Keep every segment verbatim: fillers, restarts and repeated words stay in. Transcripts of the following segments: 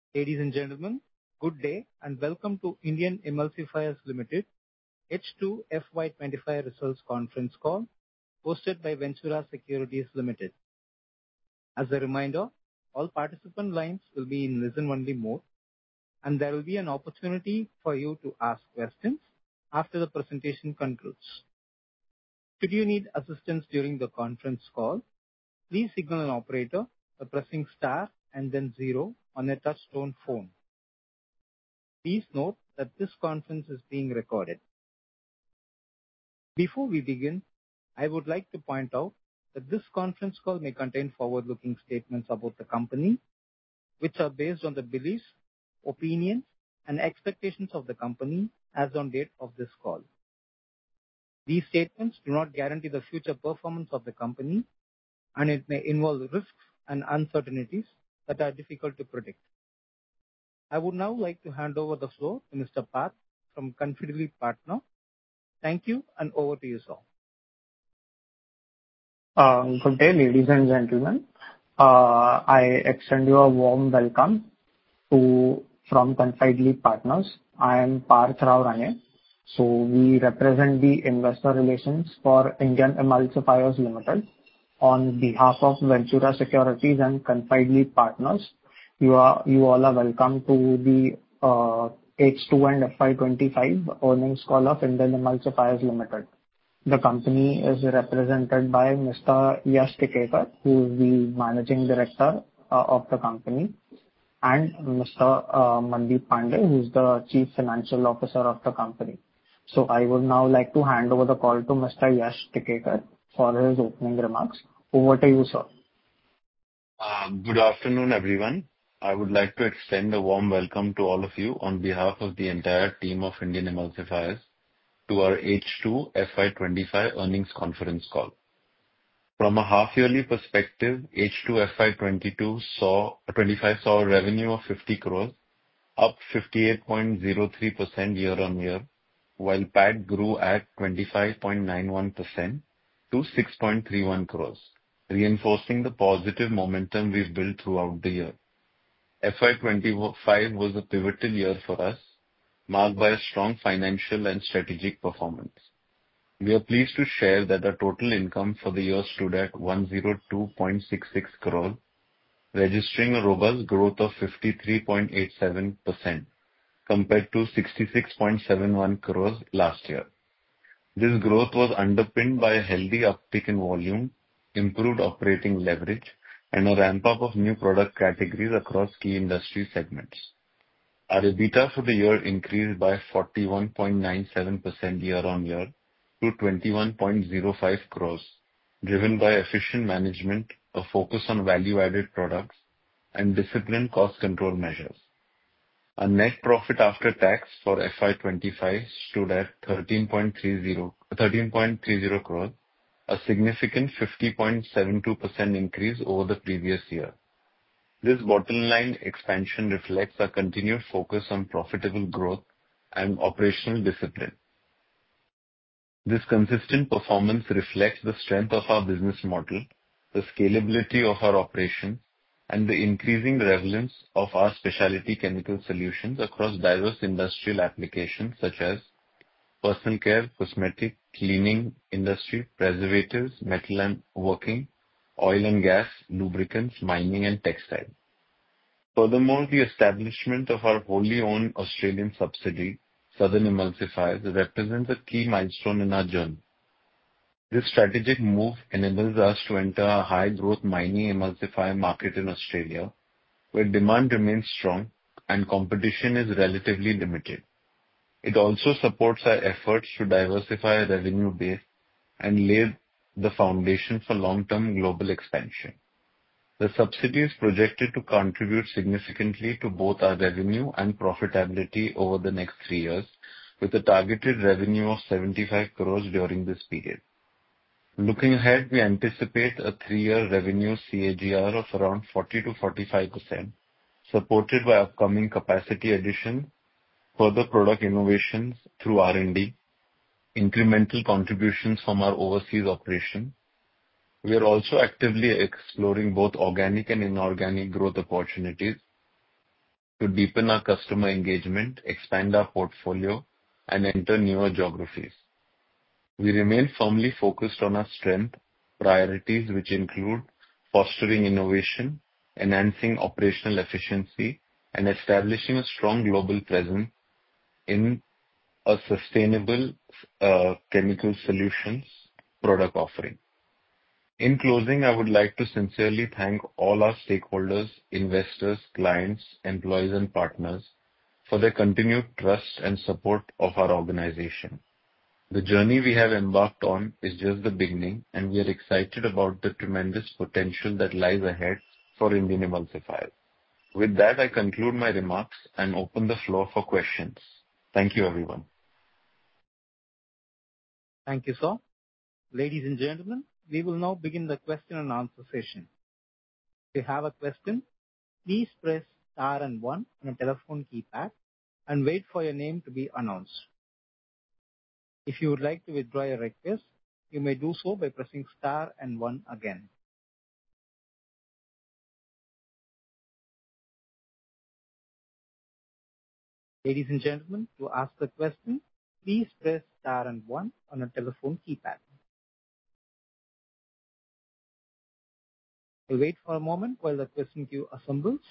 Ladies and gentlemen, good day and welcome to Indian Emulsifiers Limited H two F Y twenty-five Results Conference Call hosted by Ventura Securities Limited. As a reminder, all participant lines will be in listen-only mode, and there will be an opportunity for you to ask questions after the presentation concludes. Should you need assistance during the conference call, please signal an operator by pressing star and then zero on a touch-tone phone. Please note that this conference is being recorded. Before we begin, I would like to point out that this conference call may contain forward-looking statements about the company, which are based on the beliefs, opinions, and expectations of the company as on date of this call. These statements do not guarantee the future performance of the company, and it may involve risks and uncertainties that are difficult to predict. I would now like to hand over the floor to Mister Parth from Confidential Partner. Thank you, and over to you, sir. Uh, good day, ladies and gentlemen. Uh, I extend you a warm welcome to from Confidential Partners. I am Parth Rao Rane. So we represent the investor relations for Indian Emulsifiers Limited. On behalf of Ventura Securities and Confidential Partners, you are you all are welcome to the uh, H two and F Y twenty-five earnings call of Indian Emulsifiers Limited. The company is represented by Mister Yash Tikekar, who is the Managing Director uh, of the company, and Mister Uh, Mandeep Pandey, who is the Chief Financial Officer of the company. So I would now like to hand over the call to Mister Yash Tikekar for his opening remarks. Over to you, sir. Uh, Good afternoon, everyone. I would like to extend a warm welcome to all of you on behalf of the entire team of Indian Emulsifiers to our H two F Y twenty-five earnings conference call. From a half-yearly perspective, H two F Y twenty-two saw twenty-five saw a revenue of fifty crores, up fifty-eight point zero three percent year-on-year, while P A T grew at twenty-five point nine one percent to six point three one crores, reinforcing the positive momentum we've built throughout the year. F Y twenty-five was a pivotal year for us, marked by a strong financial and strategic performance. We are pleased to share that our total income for the year stood at one hundred two point six six crore, registering a robust growth of fifty-three point eight seven percent compared to sixty-six point seven one crores last year. This growth was underpinned by a healthy uptick in volume, improved operating leverage, and a ramp-up of new product categories across key industry segments. Our EBITDA for the year increased by forty-one point nine seven percent year-on-year to twenty-one point zero five crores, driven by efficient management, a focus on value-added products, and disciplined cost control measures. Our net profit after tax for F Y twenty-five stood at thirteen point three zero crores, a significant fifty point seven two percent increase over the previous year. This bottom line expansion reflects our continued focus on profitable growth and operational discipline. This consistent performance reflects the strength of our business model, the scalability of our operations, and the increasing relevance of our specialty chemical solutions across diverse industrial applications such as personal care, cosmetic, cleaning industry, preservatives, metal and working, oil and gas, lubricants, mining, and textile. Furthermore, the establishment of our wholly owned Australian subsidiary, Southern Emulsifiers, represents a key milestone in our journey. This strategic move enables us to enter a high-growth mining emulsifier market in Australia, where demand remains strong and competition is relatively limited. It also supports our efforts to diversify our revenue base and lay the foundation for long-term global expansion. The subsidiary is projected to contribute significantly to both our revenue and profitability over the next three years, with a targeted revenue of seventy-five crores during this period. Looking ahead, we anticipate a three-year revenue C A G R of around forty to forty-five percent, supported by upcoming capacity addition, further product innovations through R and D, incremental contributions from our overseas operation. We are also actively exploring both organic and inorganic growth opportunities to deepen our customer engagement, expand our portfolio, and enter newer geographies. We remain firmly focused on our strength priorities, which include fostering innovation, enhancing operational efficiency, and establishing a strong global presence in a sustainable uh, chemical solutions product offering. In closing, I would like to sincerely thank all our stakeholders, investors, clients, employees, and partners for their continued trust and support of our organization. The journey we have embarked on is just the beginning, and we are excited about the tremendous potential that lies ahead for Indian Emulsifiers. With that, I conclude my remarks and open the floor for questions. Thank you, everyone. Thank you, sir. Ladies and gentlemen, we will now begin the question and answer session. If you have a question, please press star and one on a telephone keypad and wait for your name to be announced. If you would like to withdraw your request, you may do so by pressing star and one again. Ladies and gentlemen, to ask a question, please press star and one on a telephone keypad. We'll wait for a moment while the question queue assembles.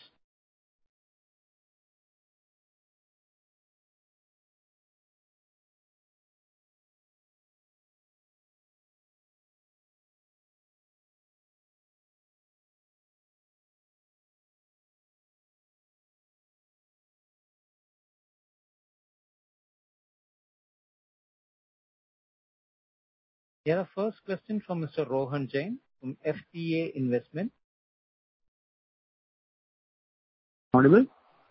Here a first question from Mister Rohan Jain from F P A Investment. Audible?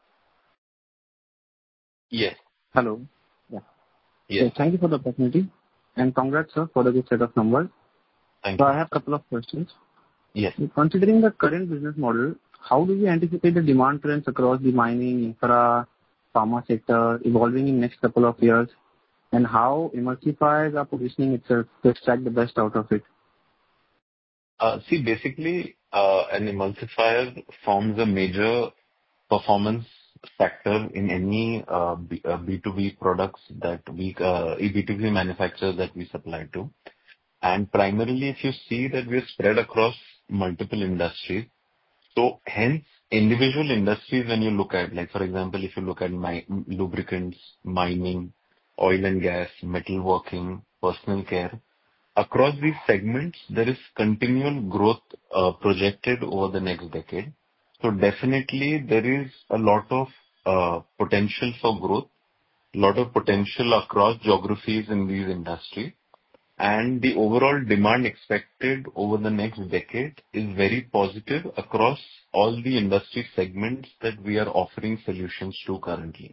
Yes. Hello. Yeah. Yes. So thank you for the opportunity, and congrats, sir, for the good set of numbers. Thank So you. I have a couple of questions. Yes. Considering the current business model, how do you anticipate the demand trends across the mining, infra, pharma sector evolving in next couple of years, and how emulsifiers are positioning itself to extract the best out of it? Uh, see, basically, uh, an emulsifier forms a major performance factor in any uh, B, uh, B two B products that we, uh, B two B manufacturers that we supply to. And primarily, if you see that we're spread across multiple industries, so hence individual industries when you look at, like for example, if you look at mi- lubricants, mining, oil and gas, metalworking, personal care, across these segments, there is continual growth uh, projected over the next decade. So definitely there is a lot of uh, potential for growth, a lot of potential across geographies in these industries. And the overall demand expected over the next decade is very positive across all the industry segments that we are offering solutions to currently.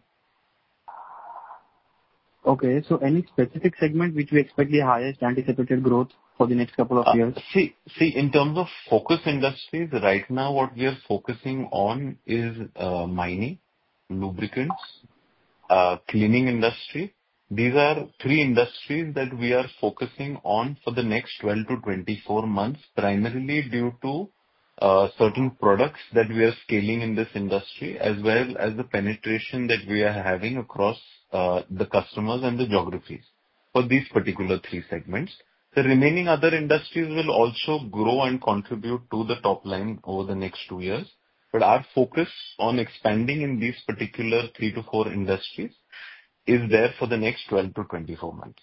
Okay, so any specific segment which we expect the highest anticipated growth for the next couple of Uh, years? See, see, in terms of focus industries, right now what we are focusing on is uh, mining, lubricants, uh, cleaning industry. These are three industries that we are focusing on for the next twelve to twenty-four months, primarily due to uh, certain products that we are scaling in this industry, as well as the penetration that we are having across uh, the customers and the geographies for these particular three segments. The remaining other industries will also grow and contribute to the top line over the next two years. But our focus on expanding in these particular three to four industries is there for the next twelve to twenty-four months.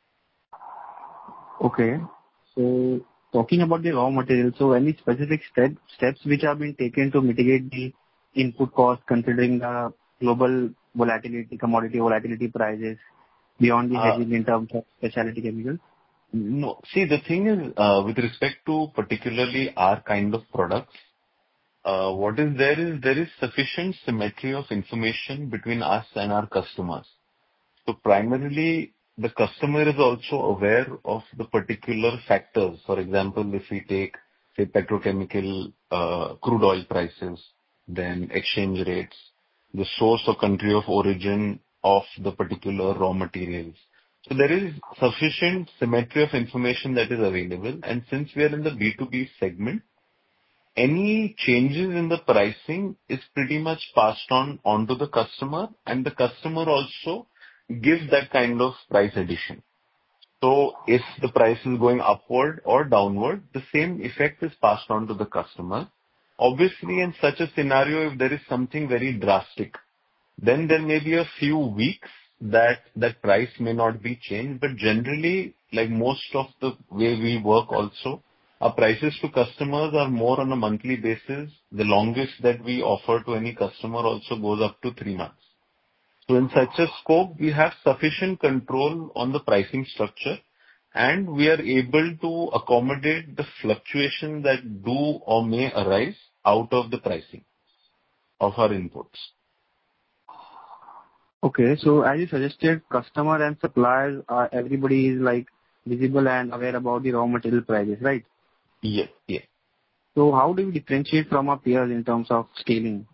Okay. So talking about the raw material, so any specific step, steps which have been taken to mitigate the input cost considering the global volatility, commodity volatility prices beyond the Uh, hedging in terms of specialty chemicals? No. See, the thing is, uh, with respect to particularly our kind of products, uh, what is there is there is sufficient symmetry of information between us and our customers. So primarily, the customer is also aware of the particular factors. For example, if we take, say, petrochemical uh, crude oil prices, then exchange rates, the source or country of origin of the particular raw materials. So there is sufficient symmetry of information that is available. And since we are in the B two B segment, any changes in the pricing is pretty much passed on onto the customer, and the customer also gives that kind of price addition. So if the price is going upward or downward, the same effect is passed on to the customer. Obviously, in such a scenario, if there is something very drastic, then there may be a few weeks that that price may not be changed. But generally, like most of the way we work also, our prices to customers are more on a monthly basis. The longest that we offer to any customer also goes up to three months. So in such a scope, we have sufficient control on the pricing structure, and we are able to accommodate the fluctuation that do or may arise out of the pricing of our inputs. Okay. So as you suggested, customer and suppliers are, everybody is like visible and aware about the raw material prices, right? Yes, yes. So how do you differentiate from our peers in terms of scaling?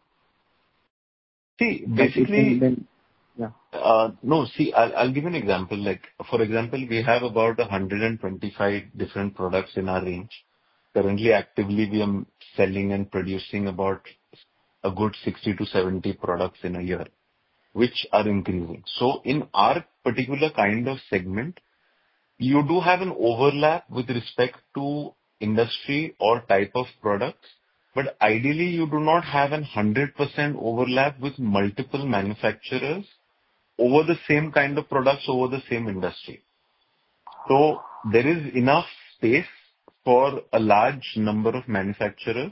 See, Like it basically, can then, yeah. uh, no, see, I'll, I'll give you an example. Like, for example, we have about one hundred twenty-five different products in our range. Currently, actively, we are selling and producing about a good sixty to seventy products in a year, which are increasing. So in our particular kind of segment, you do have an overlap with respect to industry or type of products, but ideally you do not have an one hundred percent overlap with multiple manufacturers over the same kind of products, over the same industry. So there is enough space for a large number of manufacturers,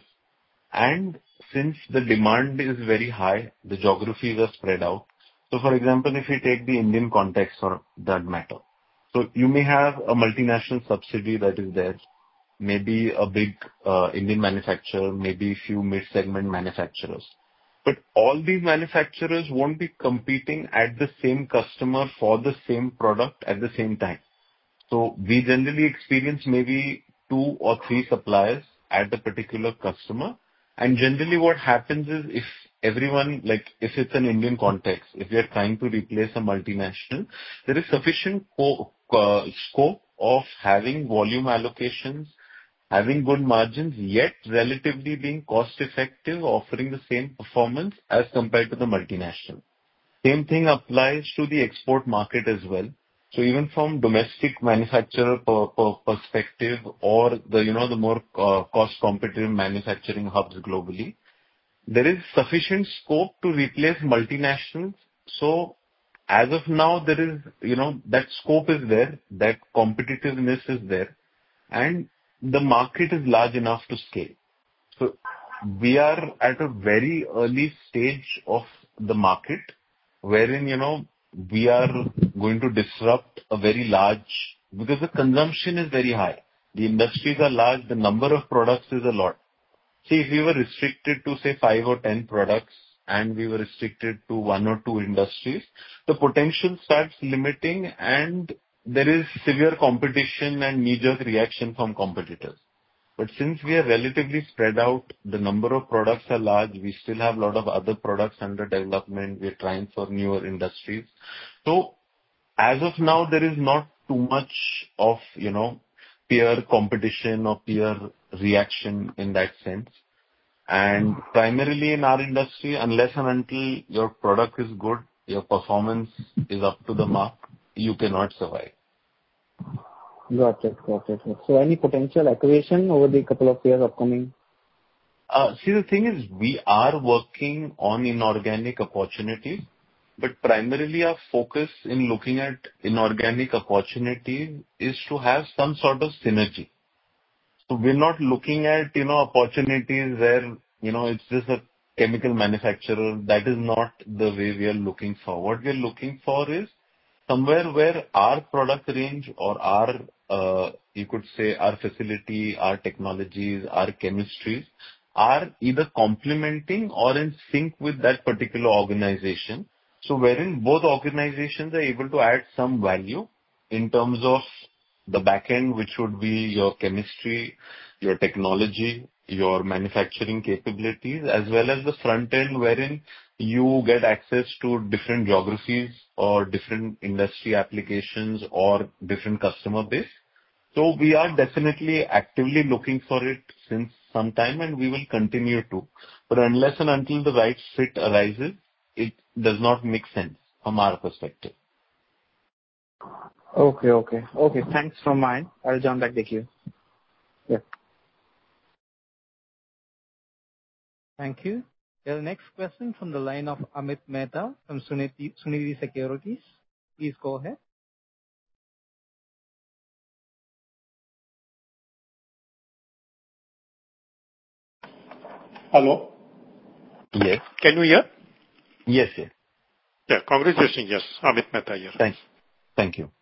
and since the demand is very high, the geographies are spread out. So for example, if you take the Indian context for that matter, so you may have a multinational subsidiary that is there, maybe a big uh, Indian manufacturer, maybe a few mid-segment manufacturers. But all these manufacturers won't be competing at the same customer for the same product at the same time. So we generally experience maybe two or three suppliers at a particular customer. And generally what happens is if everyone, like if it's an Indian context, if we are trying to replace a multinational, there is sufficient co- uh, scope of having volume allocations, having good margins, yet relatively being cost effective, offering the same performance as compared to the multinational. Same thing applies to the export market as well. So even from domestic manufacturer per, per perspective, or the, you know, the more uh, cost competitive manufacturing hubs globally, there is sufficient scope to replace multinationals. So as of now, there is, you know, that scope is there, that competitiveness is there, and the market is large enough to scale. So we are at a very early stage of the market, wherein, you know, we are going to disrupt a very large, because the consumption is very high. The industries are large, the number of products is a lot. See, if we were restricted to, say, five or ten products, and we were restricted to one or two industries, the potential starts limiting, and there is severe competition and knee-jerk reaction from competitors. But since we are relatively spread out, the number of products are large, we still have a lot of other products under development, we're trying for newer industries. So as of now, there is not too much of, you know, peer competition or peer reaction in that sense. And primarily in our industry, unless and until your product is good, your performance is up to the mark, you cannot survive. Got it. Got it. So any potential acquisition over the couple of years upcoming? Uh, see, the thing is, we are working on inorganic opportunities, but primarily our focus in looking at inorganic opportunities is to have some sort of synergy. So we're not looking at, you know, opportunities where, you know, it's just a chemical manufacturer. That is not the way we are looking for. What we are looking for is somewhere where our product range or our, uh, you could say, our facility, our technologies, our chemistries are either complementing or in sync with that particular organization. So wherein both organizations are able to add some value in terms of the back end, which would be your chemistry, your technology, your manufacturing capabilities, as well as the front end, wherein you get access to different geographies or different industry applications or different customer base. So we are definitely actively looking for it since some time, and we will continue to. But unless and until the right fit arises, it does not make sense from our perspective. Okay, okay. Okay, thanks from mine. I'll join back the queue. Yeah. Thank you. The next question from the line of Amit Mehta from Sunidhi Sunidhi Securities. Please go ahead. Hello? Yes. Can you hear? Yes, yes. Yeah, congratulations. Yes, Amit Mehta here. Thanks. Thank you.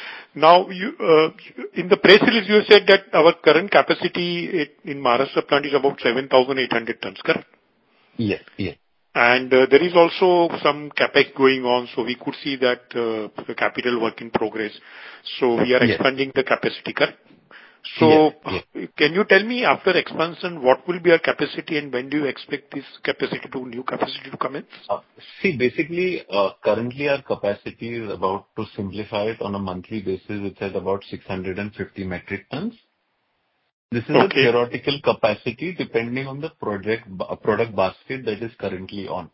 Now, you, uh, in the press release, you said that our current capacity in Maharashtra plant is about seven thousand eight hundred tons, correct? Yes, yes. And uh, there is also some capex going on, so we could see that uh, the capital work in progress. So we are Yes. expanding the capacity, correct? So Yes, yes. can you tell me, after expansion, what will be our capacity and when do you expect this capacity to, new capacity to come in? Uh, See, basically, uh, currently our capacity is about, to simplify it on a monthly basis, it's at about six hundred fifty metric tons. This is a Okay. theoretical capacity depending on the project, ba- product basket that is currently on.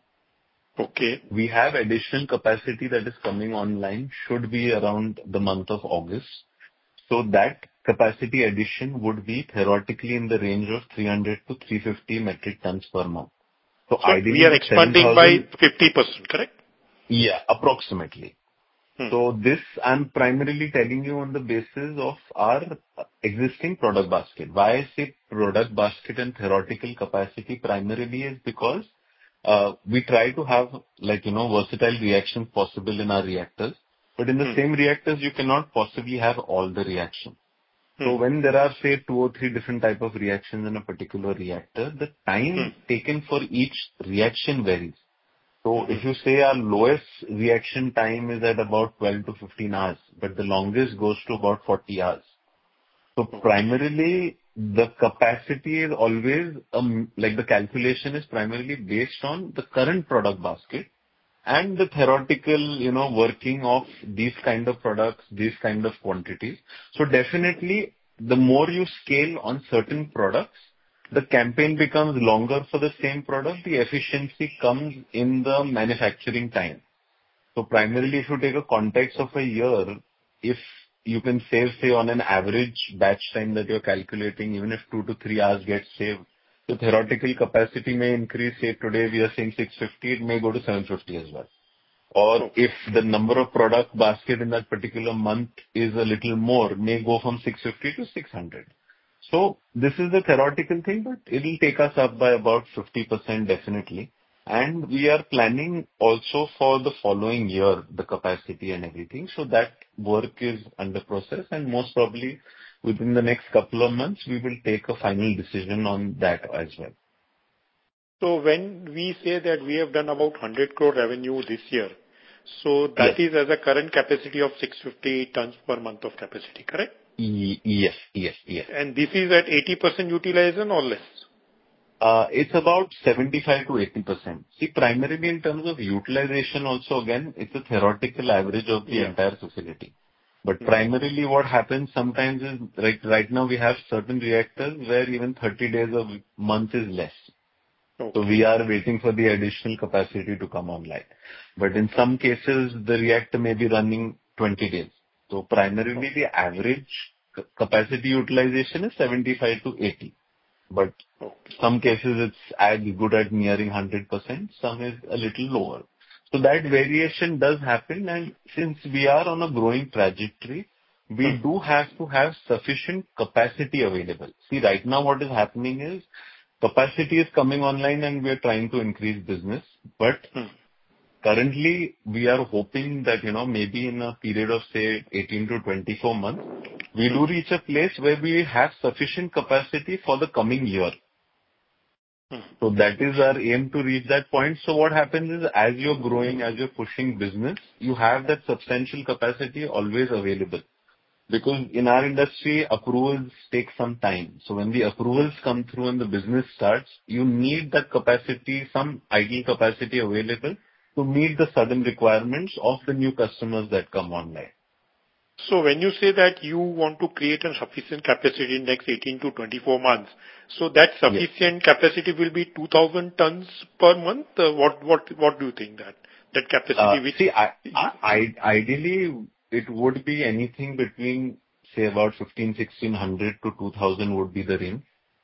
Okay. We have additional capacity that is coming online, should be around the month of August. So that capacity addition would be theoretically in the range of three hundred to three hundred fifty metric tons per month. So So ideally, we are the expanding seven thousand by fifty percent, correct? Yeah, approximately. Hmm. So this I'm primarily telling you on the basis of our existing product basket. Why I say product basket and theoretical capacity primarily is because uh, we try to have, like, you know, versatile reactions possible in our reactors. But in the Hmm. same reactors, you cannot possibly have all the reactions. So Hmm. when there are, say, two or three different type of reactions in a particular reactor, the time Hmm. taken for each reaction varies. So Hmm. if you say our lowest reaction time is at about twelve to fifteen hours, but the longest goes to about forty hours. So Okay. primarily, the capacity is always, um, like the calculation is primarily based on the current product basket and the theoretical, you know, working of these kind of products, these kind of quantities. So definitely, the more you scale on certain products, the campaign becomes longer for the same product, the efficiency comes in the manufacturing time. So primarily, if you take a context of a year, if you can save, say, on an average batch time that you're calculating, even if two to three hours gets saved, the theoretical capacity may increase. Say, today we are saying six hundred fifty, it may go to seven hundred fifty as well. Or Okay. if the number of product basket in that particular month is a little more, may go from six hundred fifty to six hundred. So this is the theoretical thing, but it'll take us up by about fifty percent definitely. And we are planning also for the following year, the capacity and everything. So that work is under process, and most probably within the next couple of months, we will take a final decision on that as well. So when we say that we have done about one hundred crore revenue this year, so Yes. that is as a current capacity of six hundred fifty tons per month of capacity, correct? Y- Yes, yes, yes. And this is at eighty percent utilization or less? Uh, It's about seventy-five to eighty percent. See, primarily in terms of utilization also, again, it's a theoretical average of the Yeah. entire facility. But Hmm. primarily what happens sometimes is, like right now we have certain reactors where even thirty days of month is less. So Okay. we are waiting for the additional capacity to come online. But in some cases, the reactor may be running twenty days. So primarily the average c- capacity utilization is seventy-five to eighty. But Okay. some cases it's as good at nearing one hundred percent, some is a little lower. So that variation does happen, and since we are on a growing trajectory, we Hmm. do have to have sufficient capacity available. See, right now what is happening is capacity is coming online and we are trying to increase business, but Hmm. currently we are hoping that, you know, maybe in a period of, say, eighteen to twenty-four months, we do reach a place where we have sufficient capacity for the coming year. Hmm. So that is our aim, to reach that point. So what happens is, as you're growing, as you're pushing business, you have that substantial capacity always available. Because in our industry, approvals take some time. So when the approvals come through and the business starts, you need that capacity, some idle capacity available to meet the sudden requirements of the new customers that come online. So when you say that you want to create a sufficient capacity in next eighteen to twenty-four months, so that sufficient yes. capacity will be two thousand tons per month? Uh, what what what do you think that that capacity? Uh, which see, I, I, I, ideally it would be anything between say about fifteen, sixteen hundred to two thousand would be the range.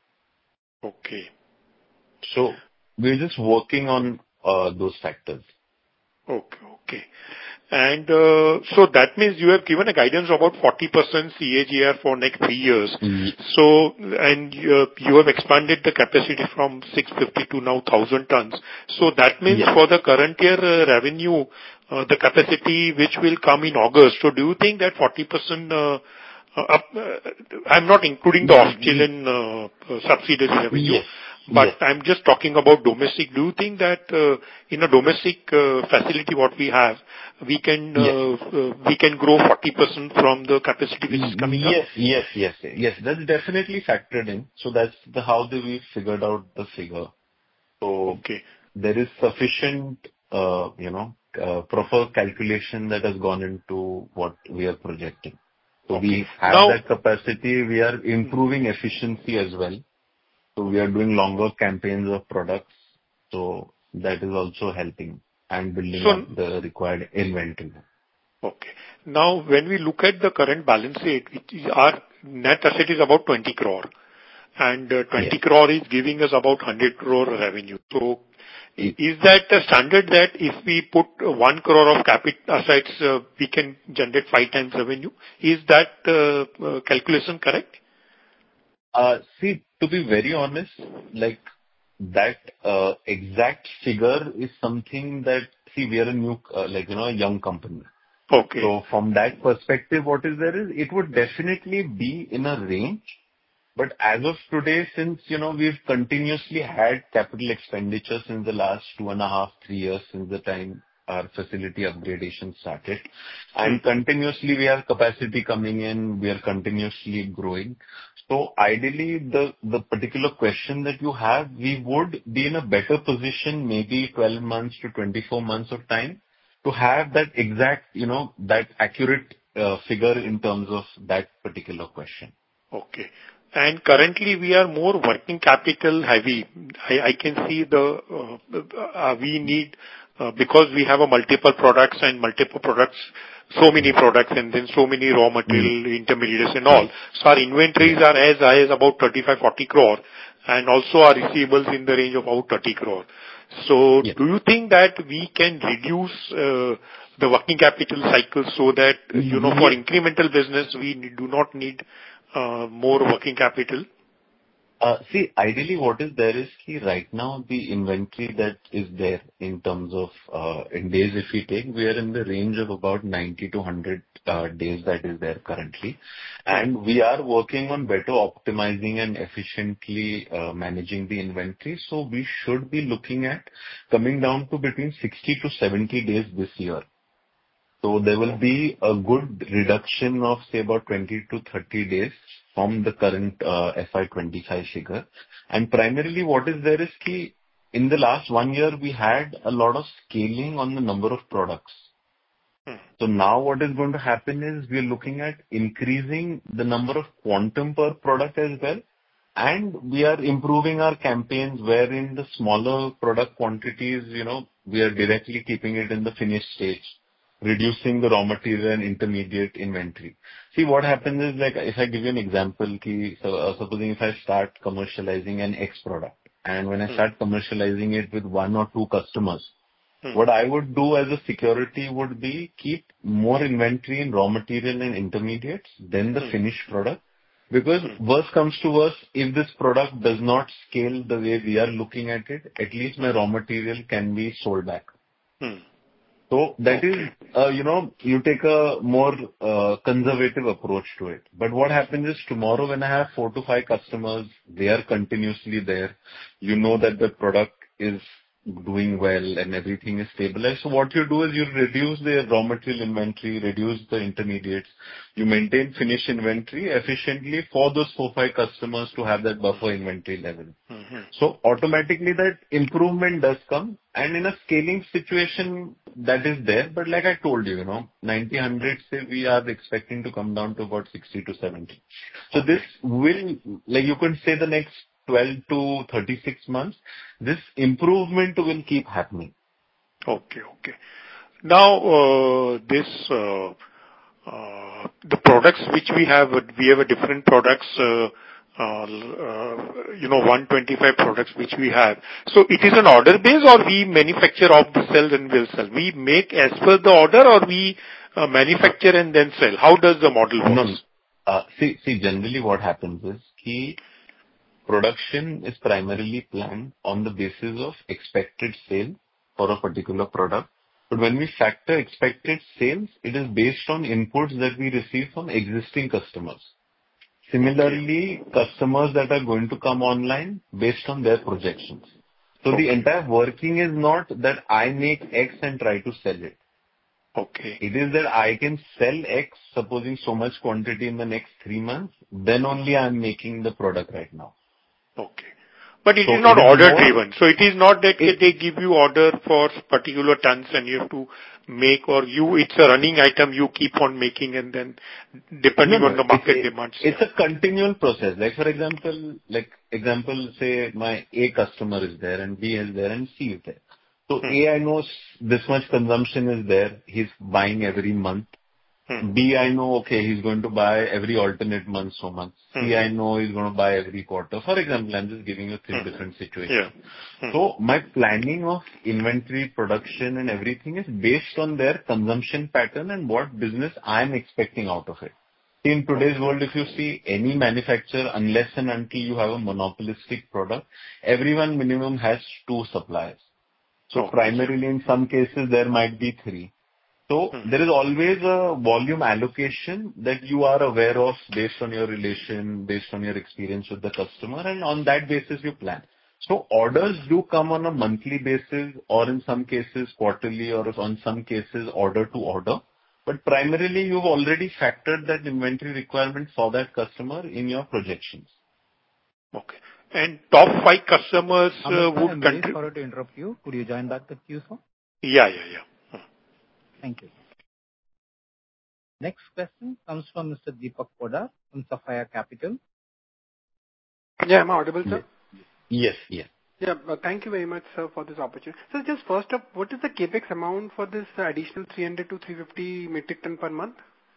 Okay. So we're just working on uh, those factors. Okay, okay. And uh, so that means you have given a guidance of about forty percent C A G R for next three years. Mm-hmm. So, and uh, you have expanded the capacity from six fifty to now one thousand tons. So that means yes. for the current year uh, revenue, uh, the capacity which will come in August. So do you think that forty percent uh, uh, up, uh, I'm not including the Australian uh, uh, subsidiary revenue. Yes. But yes. I'm just talking about domestic. Do you think that uh, in a domestic uh, facility what we have, we can uh, yes. uh, we can grow forty percent from the capacity which is coming yes, up? Yes, yes, yes. Yes, that's definitely factored in. So that's the how the, we figured out the figure. So okay. there is sufficient, uh, you know, uh, proper calculation that has gone into what we are projecting. So okay. we have now, that capacity. We are improving efficiency as well. So we are doing longer campaigns of products. So that is also helping and building so, up the required inventory. Okay. Now, when we look at the current balance sheet, which is our net asset is about twenty crore, and uh, twenty yes. crore is giving us about one hundred crore revenue. So, is that the standard that if we put one crore of capital assets, uh, we can generate five times revenue? Is that uh, uh, calculation correct? Uh, see, to be very honest, like that uh, exact figure is something that, see, we are a new, uh, like, you know, a young company. Okay. So from that perspective, what is there is, it would definitely be in a range. But as of today, since, you know, we've continuously had capital expenditure since the last two and a half, three years since the time our facility upgradation started, and continuously we have capacity coming in, we are continuously growing. So ideally, the, the particular question that you have, we would be in a better position, maybe twelve months to twenty-four months of time, to have that exact, you know, that accurate uh, figure in terms of that particular question. Okay. And currently we are more working capital heavy. I, I can see the, uh, uh, we need, uh, because we have a multiple products and multiple products, so many products and then so many raw material, mm. intermediates and all. So our inventories are as high as about thirty-five, forty crore and also our receivables in the range of about thirty crore. So yeah. do you think that we can reduce, uh, the working capital cycle so that, you know, for incremental business, we do not need Uh, more working capital? Uh, see, ideally what is there is key right now the inventory that is there in terms of, uh, in days if we take, we are in the range of about ninety to one hundred uh, days that is there currently. And we are working on better optimizing and efficiently uh, managing the inventory. So we should be looking at coming down to between sixty to seventy days this year. So there will be a good reduction of, say, about twenty to thirty days from the current uh, F Y twenty-five figure. And primarily what is there is key, in the last one year, we had a lot of scaling on the number of products. So now what is going to happen is we are looking at increasing the number of quantum per product as well. And we are improving our campaigns wherein the smaller product quantities, you know, we are directly keeping it in the finished stage, reducing the raw material and intermediate inventory. See, what happens is, like, if I give you an example, ki, so, uh, supposing if I start commercializing an X product, and when I hmm. start commercializing it with one or two customers, hmm. what I would do as a security would be keep more inventory in raw material and intermediates than the hmm. finished product. Because hmm. worst comes to worst, if this product does not scale the way we are looking at it, at least my raw material can be sold back. Hmm. So that okay. is, uh, you know, you take a more uh, conservative approach to it. But what happens is tomorrow when I have four to five customers, they are continuously there. You know that the product is doing well and everything is stabilized. So what you do is you reduce the raw material inventory, reduce the intermediates. You maintain finished inventory efficiently for those four, five customers to have that buffer inventory level. Mm-hmm. So automatically that improvement does come. And in a scaling situation, that is there. But like I told you, you know, ninety, one hundred, say we are expecting to come down to about sixty to seventy. So this will, like you can say the next twelve to thirty-six months, this improvement will keep happening. Okay, okay. Now, uh, this, uh, uh, the products which we have, we have a different products, uh, uh, uh, you know, one hundred twenty-five products which we have. So it is an order base, or we manufacture off the shelf and will sell? We make as per the order, or we uh, manufacture and then sell? How does the model work? No, no. Uh, see, see, generally what happens is key production is primarily planned on the basis of expected sale for a particular product. But when we factor expected sales, it is based on inputs that we receive from existing customers. Similarly, customers that are going to come online based on their projections. So the entire working is not that I make X and try to sell it. Okay. It is that I can sell X, supposing so much quantity in the next three months, then only I am making the product right now. Okay. But it So is not it is order more- driven. So it is not that It- they give you order for particular tons and you have to make, or you, it's a running item you keep on making, and then depending No, no, on the market it's, demands. It's a continual process. Like for example, like example, say my A customer is there and B is there and C is there. So Hmm. A, I know s- this much consumption is there. He's buying every month. Hmm. B, I know, okay, he's going to buy every alternate month so much. C, Hmm. I know he's going to buy every quarter. For example, I'm just giving you three Hmm. different situations. Yeah. Hmm. So my planning of inventory, production and everything is based on their consumption pattern and what business I'm expecting out of it. In today's world, if you see any manufacturer, unless and until you have a monopolistic product, everyone minimum has two suppliers. So Okay. primarily in some cases there might be three. So Hmm. there is always a volume allocation that you are aware of based on your relation, based on your experience with the customer, and on that basis you plan. So orders do come on a monthly basis, or in some cases quarterly, or on some cases order to order. But primarily you've already factored that inventory requirement for that customer in your projections. Okay. And top five customers uh, Amit, would I'm very contribute. sorry to interrupt you. Could you join back the queue, sir? Yeah, yeah, yeah. Hmm. Thank you. Next question comes from Mister Deepak Poddar from Sapphire Capital. Yeah, am I audible, sir? Yes, yes. Yeah, uh, thank you very much, sir, for this opportunity. So just first up, what is the capex amount for this uh, additional three hundred to three hundred fifty metric ton per month?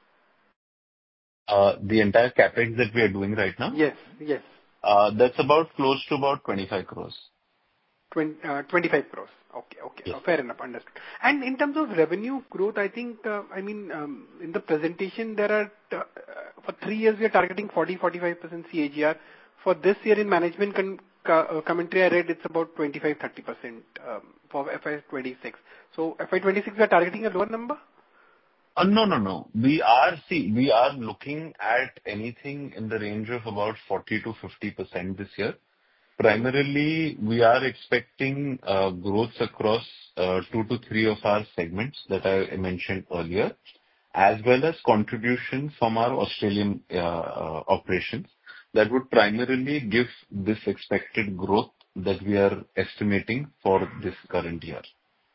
Uh, the entire capex that we are doing right now? Yes, yes. Uh, that's about close to about twenty-five crores. twenty, uh, twenty-five crores. Okay, okay. Yes. Uh, fair enough, understood. And in terms of revenue growth, I think, uh, I mean, um, in the presentation, there are, uh, uh, for three years, we are targeting forty to forty-five percent C A G R. For this year in management con- co- uh, commentary, I read it's about twenty-five to thirty percent um, for F Y twenty-six. So F Y twenty-six, we are targeting a lower number? Uh, No, no, no. We are, see, we are looking at anything in the range of about forty to fifty percent this year. Primarily, we are expecting uh, growth across uh, two to three of our segments that I mentioned earlier, as well as contribution from our Australian uh, uh, operations that would primarily give this expected growth that we are estimating for this current year.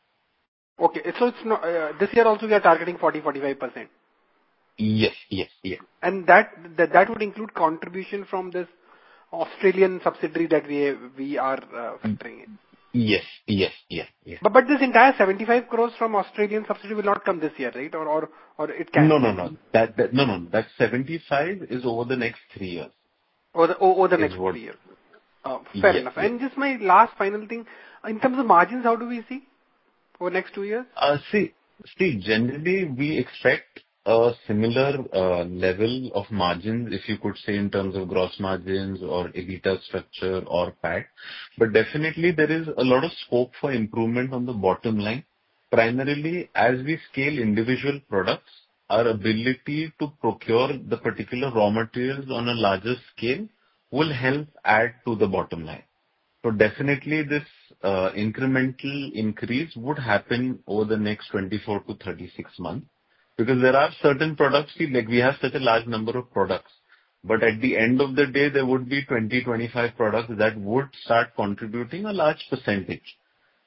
Okay, so it's not, uh, this year also we are targeting forty to forty-five percent. Yes, yes, yes. And that, that, that would include contribution from this Australian subsidiary that we we are uh, factoring in. Yes, yes, yes, yes. But but this entire seventy-five crores from Australian subsidiary will not come this year, right? Or or or it can. No, no, no. That, that no, no. That seventy-five is over the next three years. Over the over the Is next what- three years. Uh, fair Yes, enough. yes. And just my last final thing, in terms of margins, how do we see over next two years? Uh, See, see, generally, we expect a similar uh, level of margins, if you could say, in terms of gross margins or EBITDA structure or P A T. But definitely there is a lot of scope for improvement on the bottom line. Primarily, as we scale individual products, our ability to procure the particular raw materials on a larger scale will help add to the bottom line. So definitely this uh, incremental increase would happen over the next twenty-four to thirty-six months, because there are certain products, see, like we have such a large number of products, but at the end of the day, there would be twenty, twenty-five products that would start contributing a large percentage.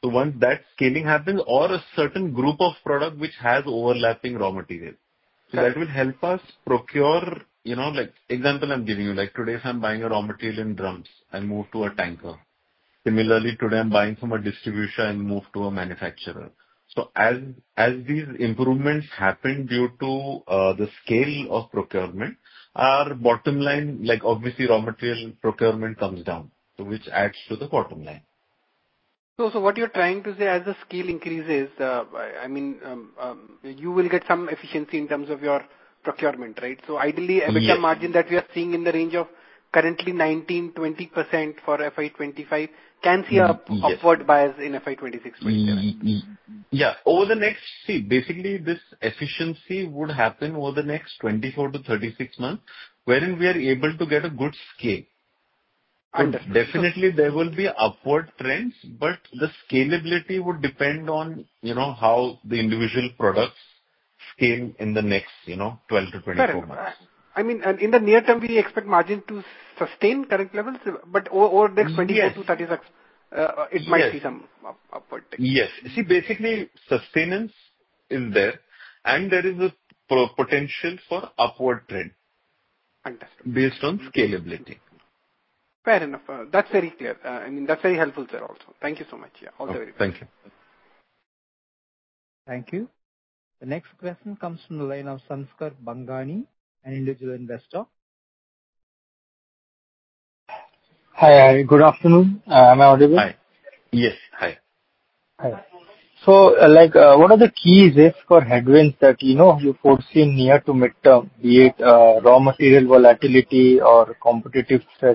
So once that scaling happens, or a certain group of product which has overlapping raw material. So that will help us procure, you know, like example I'm giving you, like today if I'm buying a raw material in drums, I move to a tanker. Similarly, today I'm buying from a distributor and move to a manufacturer. So as as these improvements happen due to uh, the scale of procurement, our bottom line, like obviously raw material procurement comes down, so which adds to the bottom line. So, so what you're trying to say, as the scale increases, uh, I I mean, um, um, you will get some efficiency in terms of your procurement, right? So ideally, EBITDA Yes. margin that we are seeing in the range of currently nineteen twenty percent for F Y twenty-five can see a up- Yes. upward bias in F Y twenty-six twenty-seven. Y- y- Yeah. Over the next, see, basically this efficiency would happen over the next twenty-four to thirty-six months, wherein we are able to get a good scale. So Understood. definitely there will be upward trends, but the scalability would depend on, you know, how the individual products scale in the next, you know, twelve to Fair twenty-four enough. months. I mean, and in the near term, we expect margin to sustain current levels, but o- over the next twenty-four Yes. to thirty-six, uh, it might Yes. see some up- upward tick. Yes. See, basically, sustenance is there, and there is a pro- potential for upward trend Understood. based on scalability. Fair enough. Uh, That's very clear. Uh, I mean, that's very helpful, sir, also. Thank you so much. Yeah, all the Okay, very best. thank you. Thank you. The next question comes from the line of Sanskar Bangani, an individual investor. Hi, hi, good afternoon. Uh, Am I audible? Hi. Yes, hi. Hi. So, uh, like, uh, what are the key risks or headwinds that, you know, you foresee near to midterm, be it uh, raw material volatility or competitive threat?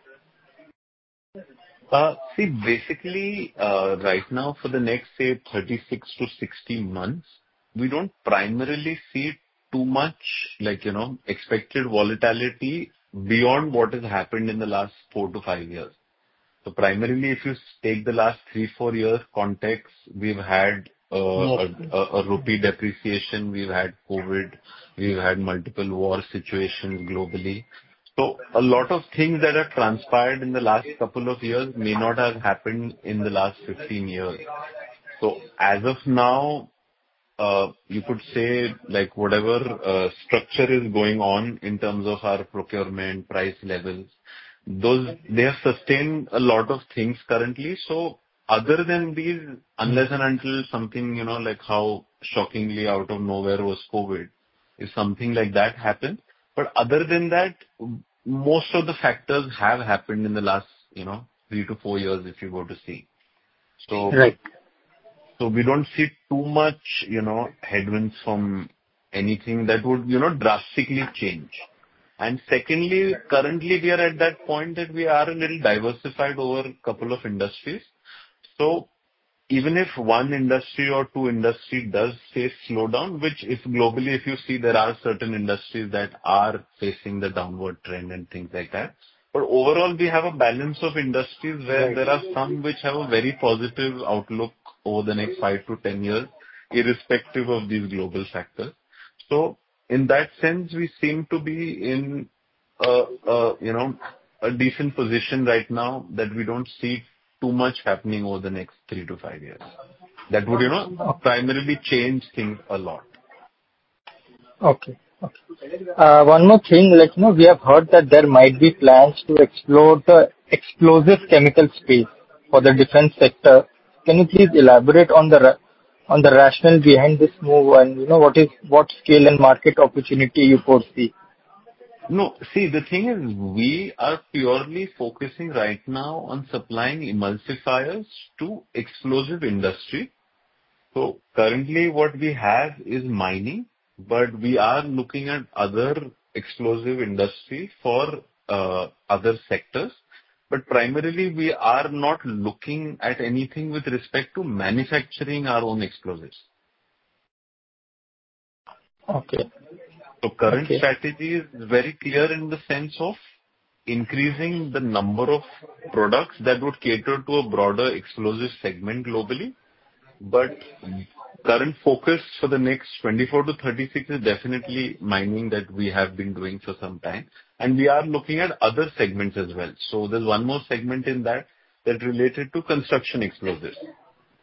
Uh, See, basically, uh, right now for the next, say, thirty-six to sixty months, we don't primarily see too much like, you know, expected volatility beyond what has happened in the last four to five years. So primarily, if you take the last three, four years context, we've had uh, a Yes. a- a rupee depreciation, we've had COVID, we've had multiple war situations globally. So a lot of things that have transpired in the last couple of years may not have happened in the last fifteen years. So as of now, uh, you could say, like, whatever uh, structure is going on in terms of our procurement, price levels, those, they have sustained a lot of things currently. So other than these, unless and until something, you know, like how shockingly out of nowhere was COVID, if something like that happened. But other than that, most of the factors have happened in the last, you know, three to four years, if you go to see. So Right. so we don't see too much, you know, headwinds from anything that would, you know, drastically change. And secondly, currently we are at that point that we are a little diversified over a couple of industries. So even if one industry or two industry does face slowdown, which if globally, if you see, there are certain industries that are facing the downward trend and things like that. But overall, we have a balance of industries where Right. there are some which have a very positive outlook over the next five to ten years, irrespective of these global factors. So in that sense, we seem to be in a, a, you know, a decent position right now that we don't see too much happening over the next three to five years. That would, you know, primarily change things a lot. Okay. Okay. Uh, One more thing, like, you know, we have heard that there might be plans to explore the explosive chemical space for the defense sector. Can you please elaborate on the ra- on the rationale behind this move and, you know, what is what scale and market opportunity you foresee? No, see, the thing is, we are purely focusing right now on supplying emulsifiers to explosive industry. So currently what we have is mining, but we are looking at other explosive industry for uh, other sectors. But primarily we are not looking at anything with respect to manufacturing our own explosives. Okay. So current Okay. strategy is very clear in the sense of increasing the number of products that would cater to a broader explosive segment globally. But current focus for the next twenty-four to thirty-six is definitely mining that we have been doing for some time, and we are looking at other segments as well. So there's one more segment in that that related to construction explosives.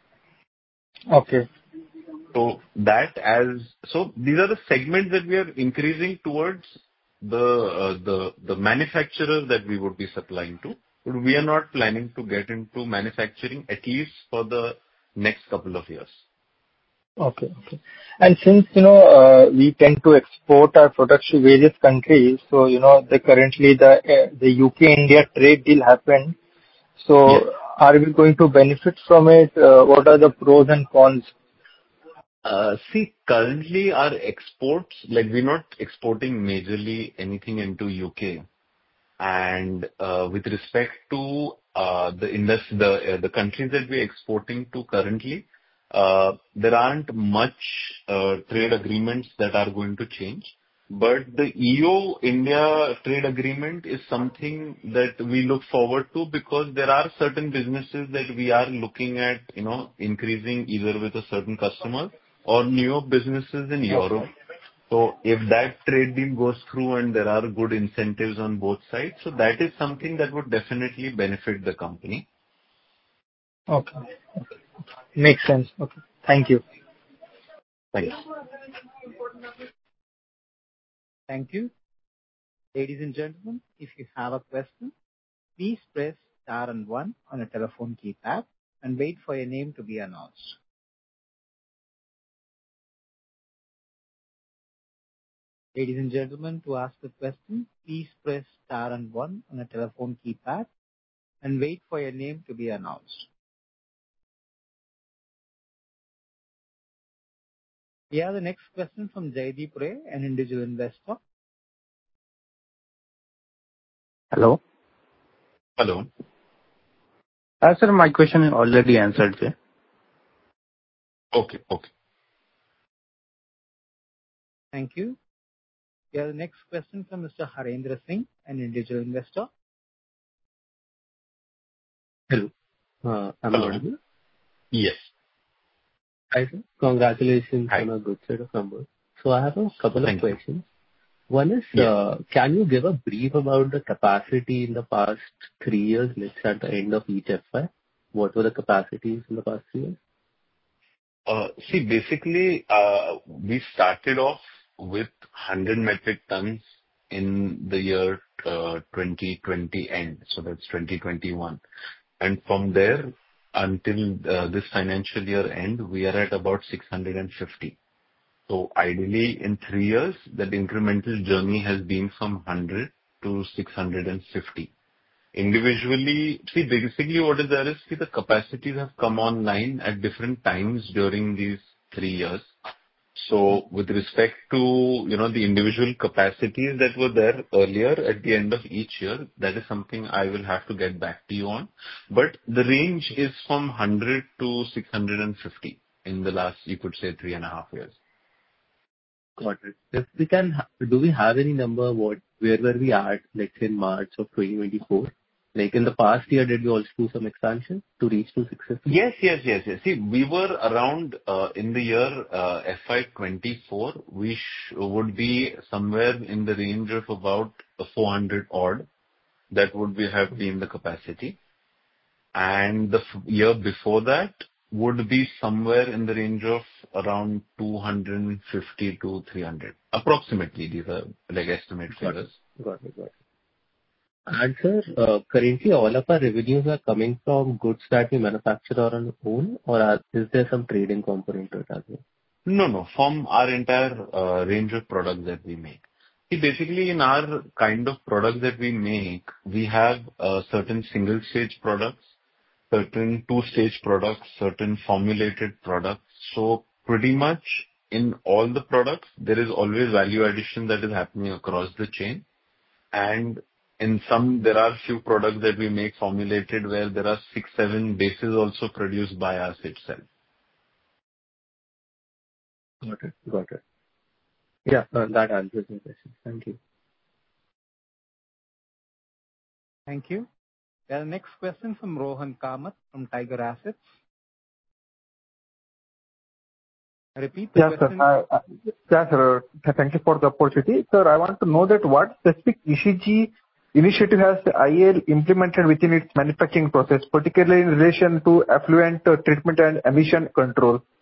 Okay. So that as so these are the segments that we are increasing towards the uh, the the manufacturers that we would be supplying to. But we are not planning to get into manufacturing, at least for the next couple of years. Okay. Okay. And since, you know, uh, we tend to export our products to various countries, so, you know, the currently the uh, the U K-India trade deal happened. So Yes. are we going to benefit from it? Uh, What are the pros and cons? Uh, See, currently our exports, like we're not exporting majorly anything into U K. And uh, with respect to uh, the indus the uh, the countries that we're exporting to currently, uh, there aren't much uh, trade agreements that are going to change. But the E U-India trade agreement is something that we look forward to because there are certain businesses that we are looking at, you know, increasing either with a certain customer or newer businesses in Europe. So if that trade deal goes through and there are good incentives on both sides, so that is something that would definitely benefit the company. Okay. Okay. Makes sense. Okay. Thank you. Thanks. Thank you. Ladies and gentlemen, if you have a question, please press star and one on a telephone keypad and wait for your name to be announced. Ladies and gentlemen, to ask a question, please press star and one on a telephone keypad and wait for your name to be announced. We have the next question from Jaideep Ray, an individual investor. Hello. Hello. Uh, sir, my question is already answered, sir. Okay. Okay. Thank you. We have the next question from Mister Harendra Singh, an individual investor. Hello. Uh, am I Hello. audible? Yes. Hi, sir. Congratulations Hi. on a good set of numbers. So I have a couple of Thank you. questions. One is, Yes. uh, can you give a brief about the capacity in the past three years, let's say at the end of each F Y? What were the capacities in the past three years? Uh, See, basically, uh, we started off with one hundred metric tons in the year uh, twenty twenty end, so that's twenty twenty-one. And from there until uh, this financial year end, we are at about six hundred fifty. So ideally, in three years, that incremental journey has been from one hundred to six hundred fifty. Individually, see, basically what is there is, see, the capacities have come online at different times during these three years. So with respect to, you know, the individual capacities that were there earlier at the end of each year, that is something I will have to get back to you on. But the range is from one hundred to six hundred fifty in the last, you could say, three and a half years. Got it. If we can, ha- do we have any number, what, where were we at, let's say in March of twenty twenty-four? Like in the past year, did we also do some expansion to reach to six hundred fifty? Yes, yes, yes, yes. See, we were around uh, in the year uh, F Y twenty-four, we sh- would be somewhere in the range of about four hundred odd. That would be have been the capacity. And the f- year before that would be somewhere in the range of around two hundred fifty to three hundred. Approximately, these are like estimate Got it. figures. Got it. Got it. And sir, uh, currently all of our revenues are coming from goods that we manufacture on our own, or are, is there some trading component to it as well? No, no, from our entire uh, range of products that we make. See, basically in our kind of products that we make, we have uh, certain single stage products, certain two stage products, certain formulated products. So pretty much in all the products, there is always value addition that is happening across the chain. And in some, there are few products that we make formulated where there are six, seven bases also produced by us itself. Got it. Got it. Yeah, uh, that answers my question. Thank you. Thank you. We have the next question from Rohan Kamath from Tiger Assets. I repeat the Yes, sir. question. Uh, uh, Yes, sir. Thank you for the opportunity. Sir, I want to know that what specific E C G initiative has I L implemented within its manufacturing process, particularly in relation to effluent uh, treatment and emission control?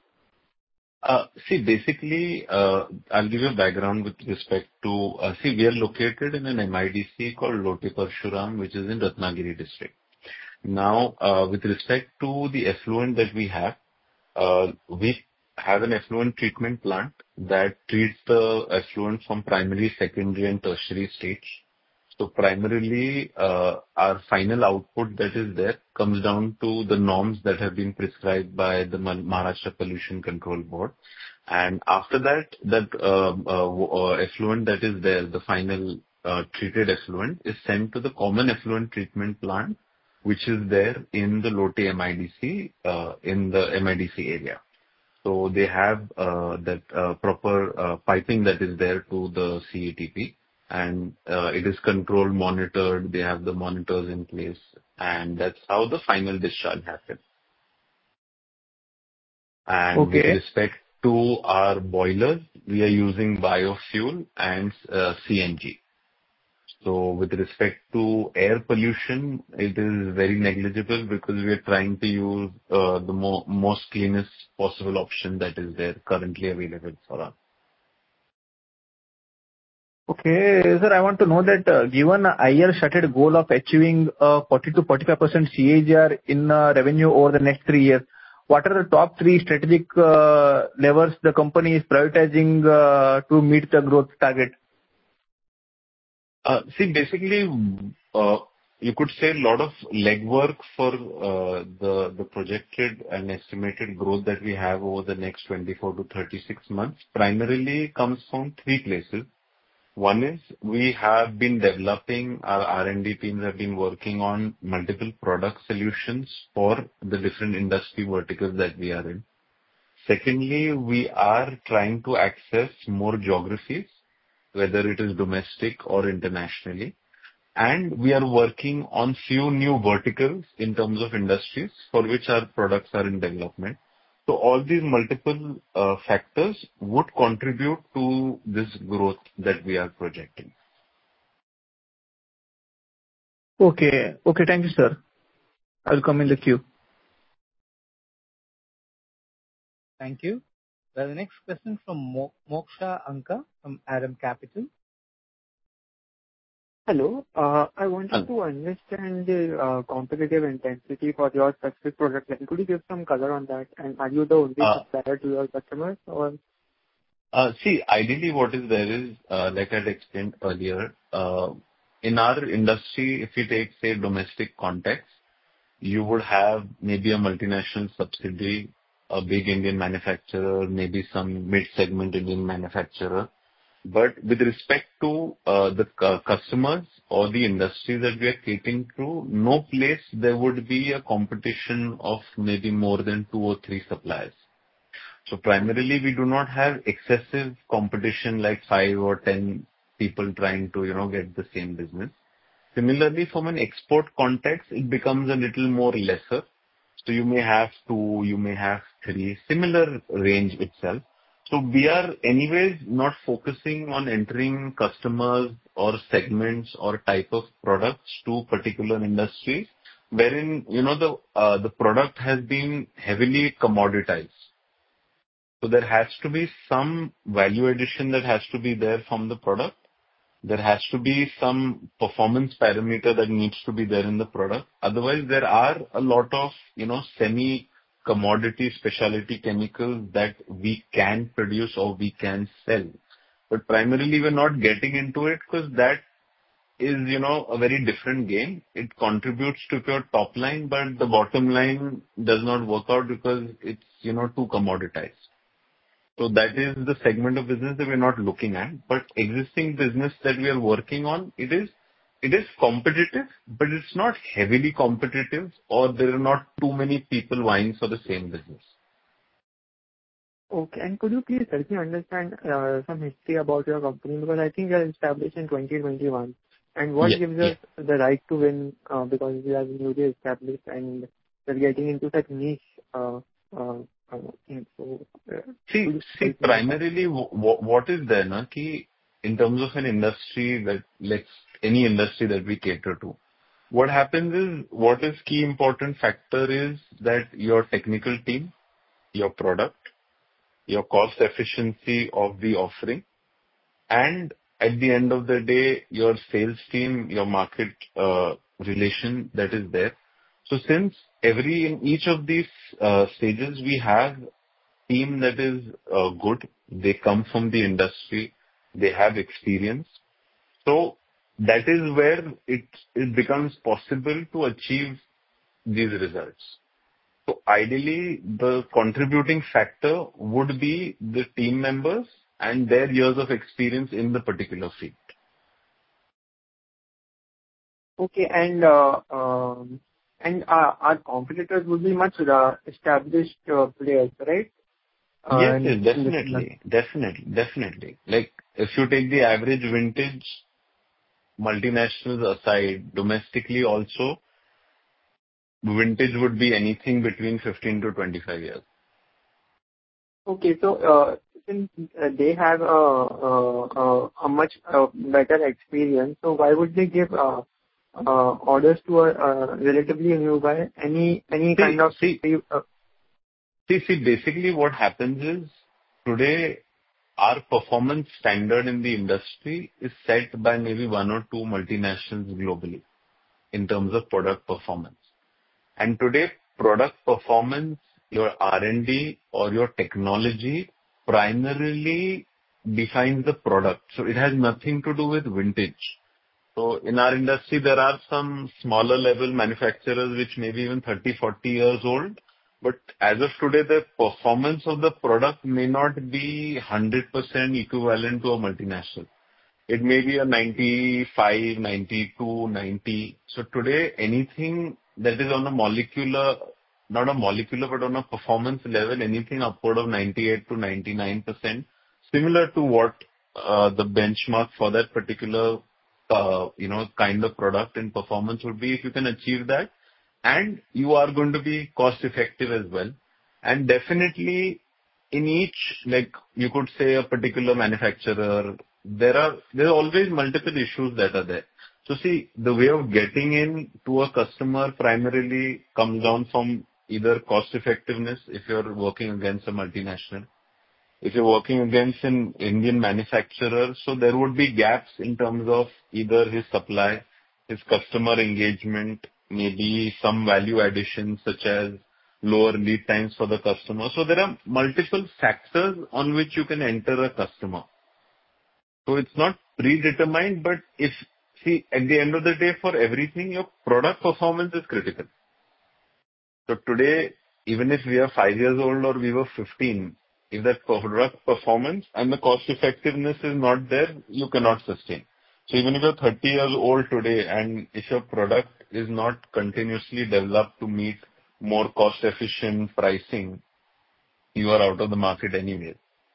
Uh, See, basically, uh, I'll give you a background with respect to, uh, see, we are located in an M I D C called Lote Parshuram, which is in Ratnagiri district. Now, uh, with respect to the effluent that we have, uh, we have an effluent treatment plant that treats the effluent from primary, secondary, and tertiary stage. So primarily, uh, our final output that is there comes down to the norms that have been prescribed by the Ma- Maharashtra Pollution Control Board. And after that, that uh, uh, w- uh, effluent that is there, the final uh, treated effluent, is sent to the common effluent treatment plant, which is there in the Lote M I D C, uh, in the M I D C area. So they have uh, that uh, proper uh, piping that is there to the C E T P, and uh, it is controlled, monitored. They have the monitors in place, and that's how the final discharge happens. And with Okay. respect to our boilers, we are using biofuel and uh, C N G. So with respect to air pollution, it is very negligible because we are trying to use uh, the mo- most cleanest possible option that is there currently available for us. Okay, sir, I want to know that, uh, given I R stated goal of achieving uh, forty to forty-five percent C A G R in uh, revenue over the next three years, what are the top three strategic uh, levers the company is prioritizing uh, to meet the growth target? Uh, See, basically, uh, you could say a lot of legwork for uh, the the projected and estimated growth that we have over the next twenty-four to thirty-six months primarily comes from three places. One is we have been developing, our R and D teams have been working on multiple product solutions for the different industry verticals that we are in. Secondly, we are trying to access more geographies, whether it is domestic or internationally. And we are working on few new verticals in terms of industries for which our products are in development. So all these multiple uh, factors would contribute to this growth that we are projecting. Okay. Okay, thank you, sir. I'll come in the queue. Thank you. Well, the next question from Mo- Moksha Anka from Aram Capital. Hello. Uh, I wanted Hello. to understand the uh, competitive intensity for your specific product line. Could you give some color on that? And are you the only Uh, supplier to your customers or? uh, See, ideally what is there is, uh, like I had explained earlier, uh, in our industry, if you take, say, domestic context, you would have maybe a multinational subsidiary, a big Indian manufacturer, maybe some mid-segment Indian manufacturer. But with respect to uh, the cu- customers or the industry that we are catering to, no place there would be a competition of maybe more than two or three suppliers. So primarily, we do not have excessive competition like five or ten people trying to, you know, get the same business. Similarly, from an export context, it becomes a little more lesser. So you may have two, you may have three, similar range itself. So we are anyways not focusing on entering customers or segments or type of products to particular industries, wherein, you know, the uh, the product has been heavily commoditized. So there has to be some value addition that has to be there from the product. There has to be some performance parameter that needs to be there in the product. Otherwise, there are a lot of, you know, semi-commodity specialty chemicals that we can produce or we can sell. But primarily, we're not getting into it because that is, you know, a very different game. It contributes to your top line, but the bottom line does not work out because it's, you know, too commoditized. So that is the segment of business that we're not looking at. But existing business that we are working on, it is it is competitive, but it's not heavily competitive, or there are not too many people vying for the same business. Okay. And could you please help me understand uh, some history about your company? Because I think you are established in twenty twenty-one. And what Yeah, gives yeah. us the right to win uh, because we are newly established and we're getting into such niche uh, uh, uh, things. So, uh, See, could you see, help me with that? primarily, wh- wh- what is there, na, ki in terms of an industry that, let's, any industry that we cater to, what happens is, what is key important factor is that your technical team, your product, your cost efficiency of the offering, and at the end of the day, your sales team, your market uh, relation that is there. So since every in each of these uh, stages we have team that is uh, good, they come from the industry, they have experience. So that is where it it becomes possible to achieve these results. So ideally, the contributing factor would be the team members and their years of experience in the particular field. Okay. And uh, um, and uh, our competitors would be much uh, established uh, players, right? Uh, Yes, in- yes, in this definitely, definitely, definitely. Like if you take the average vintage, multinationals aside, domestically also, vintage would be anything between fifteen to twenty-five years. Okay. So, uh, since uh, they have a a- a- a much uh, better experience, so why would they give uh, uh, orders to a uh, relatively new guy? Any any See, kind of see, uh, see, see, basically what happens is today our performance standard in the industry is set by maybe one or two multinationals globally in terms of product performance. And today, product performance, your R and D or your technology primarily defines the product. So it has nothing to do with vintage. So in our industry, there are some smaller level manufacturers which may be even thirty, forty years old. But as of today, the performance of the product may not be one hundred percent equivalent to a multinational. It may be a ninety-five, ninety-two, ninety. So today, anything that is on a molecular, not a molecular, but on a performance level, anything upward of ninety-eight to ninety-nine percent, similar to what uh, the benchmark for that particular, uh, you know, kind of product and performance would be. If you can achieve that, and you are going to be cost effective as well. And definitely in each, like you could say a particular manufacturer, there are there are always multiple issues that are there. So see, the way of getting in to a customer primarily comes down from either cost effectiveness if you're working against a multinational, if you're working against an Indian manufacturer, so there would be gaps in terms of either his supply, his customer engagement, maybe some value addition such as lower lead times for the customer. So there are multiple factors on which you can enter a customer. So it's not predetermined, but if, see, at the end of the day, for everything, your product performance is critical. So today, even if we are five years old or we were fifteen, if that product performance and the cost effectiveness is not there, you cannot sustain. So even if you're thirty years old today and if your product is not continuously developed to meet more cost efficient pricing, you are out of the market anyway.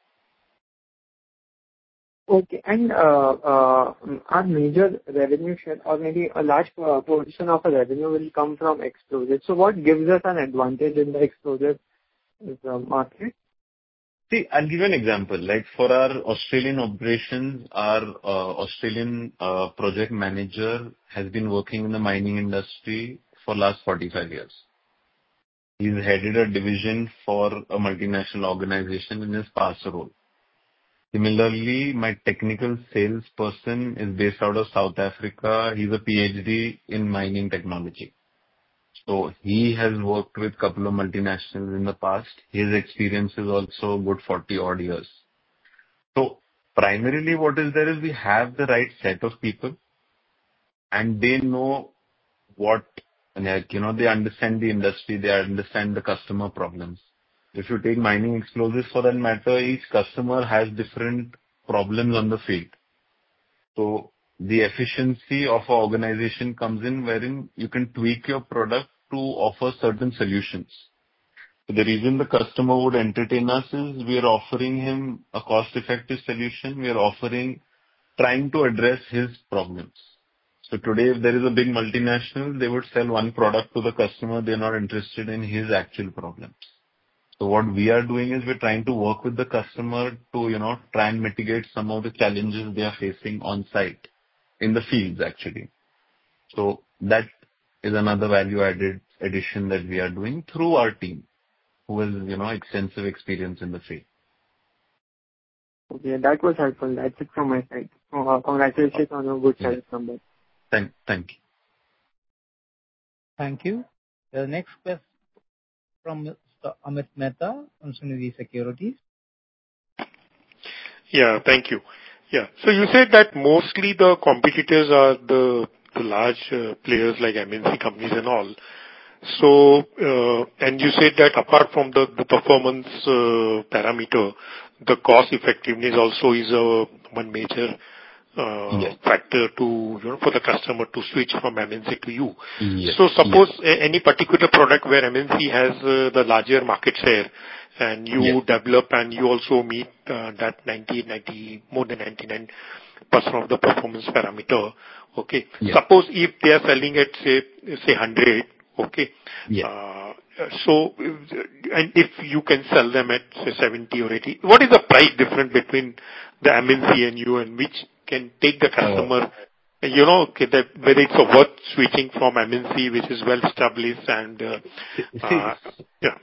Okay. And uh, uh, our major revenue share or maybe a large uh, portion of our revenue will come from explosives. So what gives us an advantage in the explosive uh, market? See, I'll give you an example. Like for our Australian operations, our uh, Australian uh, project manager has been working in the mining industry for last forty-five years. He's headed a division for a multinational organization in his past role. Similarly, my technical salesperson is based out of South Africa. He's a PhD in mining technology. So he has worked with a couple of multinationals in the past. His experience is also good forty odd years. So primarily what is there is we have the right set of people and they know what, like, you know, they understand the industry, they understand the customer problems. If you take mining explosives for that matter, each customer has different problems on the field. So the efficiency of an organization comes in wherein you can tweak your product to offer certain solutions. So the reason the customer would entertain us is we are offering him a cost-effective solution. We are offering, trying to address his problems. So today, if there is a big multinational, they would sell one product to the customer. They're not interested in his actual problems. So what we are doing is we're trying to work with the customer to, you know, try and mitigate some of the challenges they are facing on site, in the fields actually. So that is another value added addition that we are doing through our team, who has, you know, extensive experience in the field. Okay, that was helpful. That's it from my side. Uh, Congratulations on a good Yeah. sales number. Thank, thank you. Thank you. The next question from Mister Amit Mehta from Sunidhi Securities. Yeah, thank you. Yeah. So you said that mostly the competitors are the the large uh, players like M N C companies and all. So, uh, and you said that apart from the the performance uh, parameter, the cost effectiveness also is a one major uh, Yes. factor to, you know, for the customer to switch from M N C to you. Yes. So suppose Yes. a- any particular product where M N C has uh, the larger market share, and you Yes. develop and you also meet uh, that ninety, ninety, more than ninety-nine percent of the performance parameter. Okay. Yes. Suppose if they are selling at say say one hundred. Okay. Yes. Uh, so, uh, and if you can sell them at say seventy or eighty, what is the price difference between the M N C and you, and which can take the Uh, customer, you know, okay, that whether it's a worth switching from M N C, which is well established and, uh, see, uh, yeah.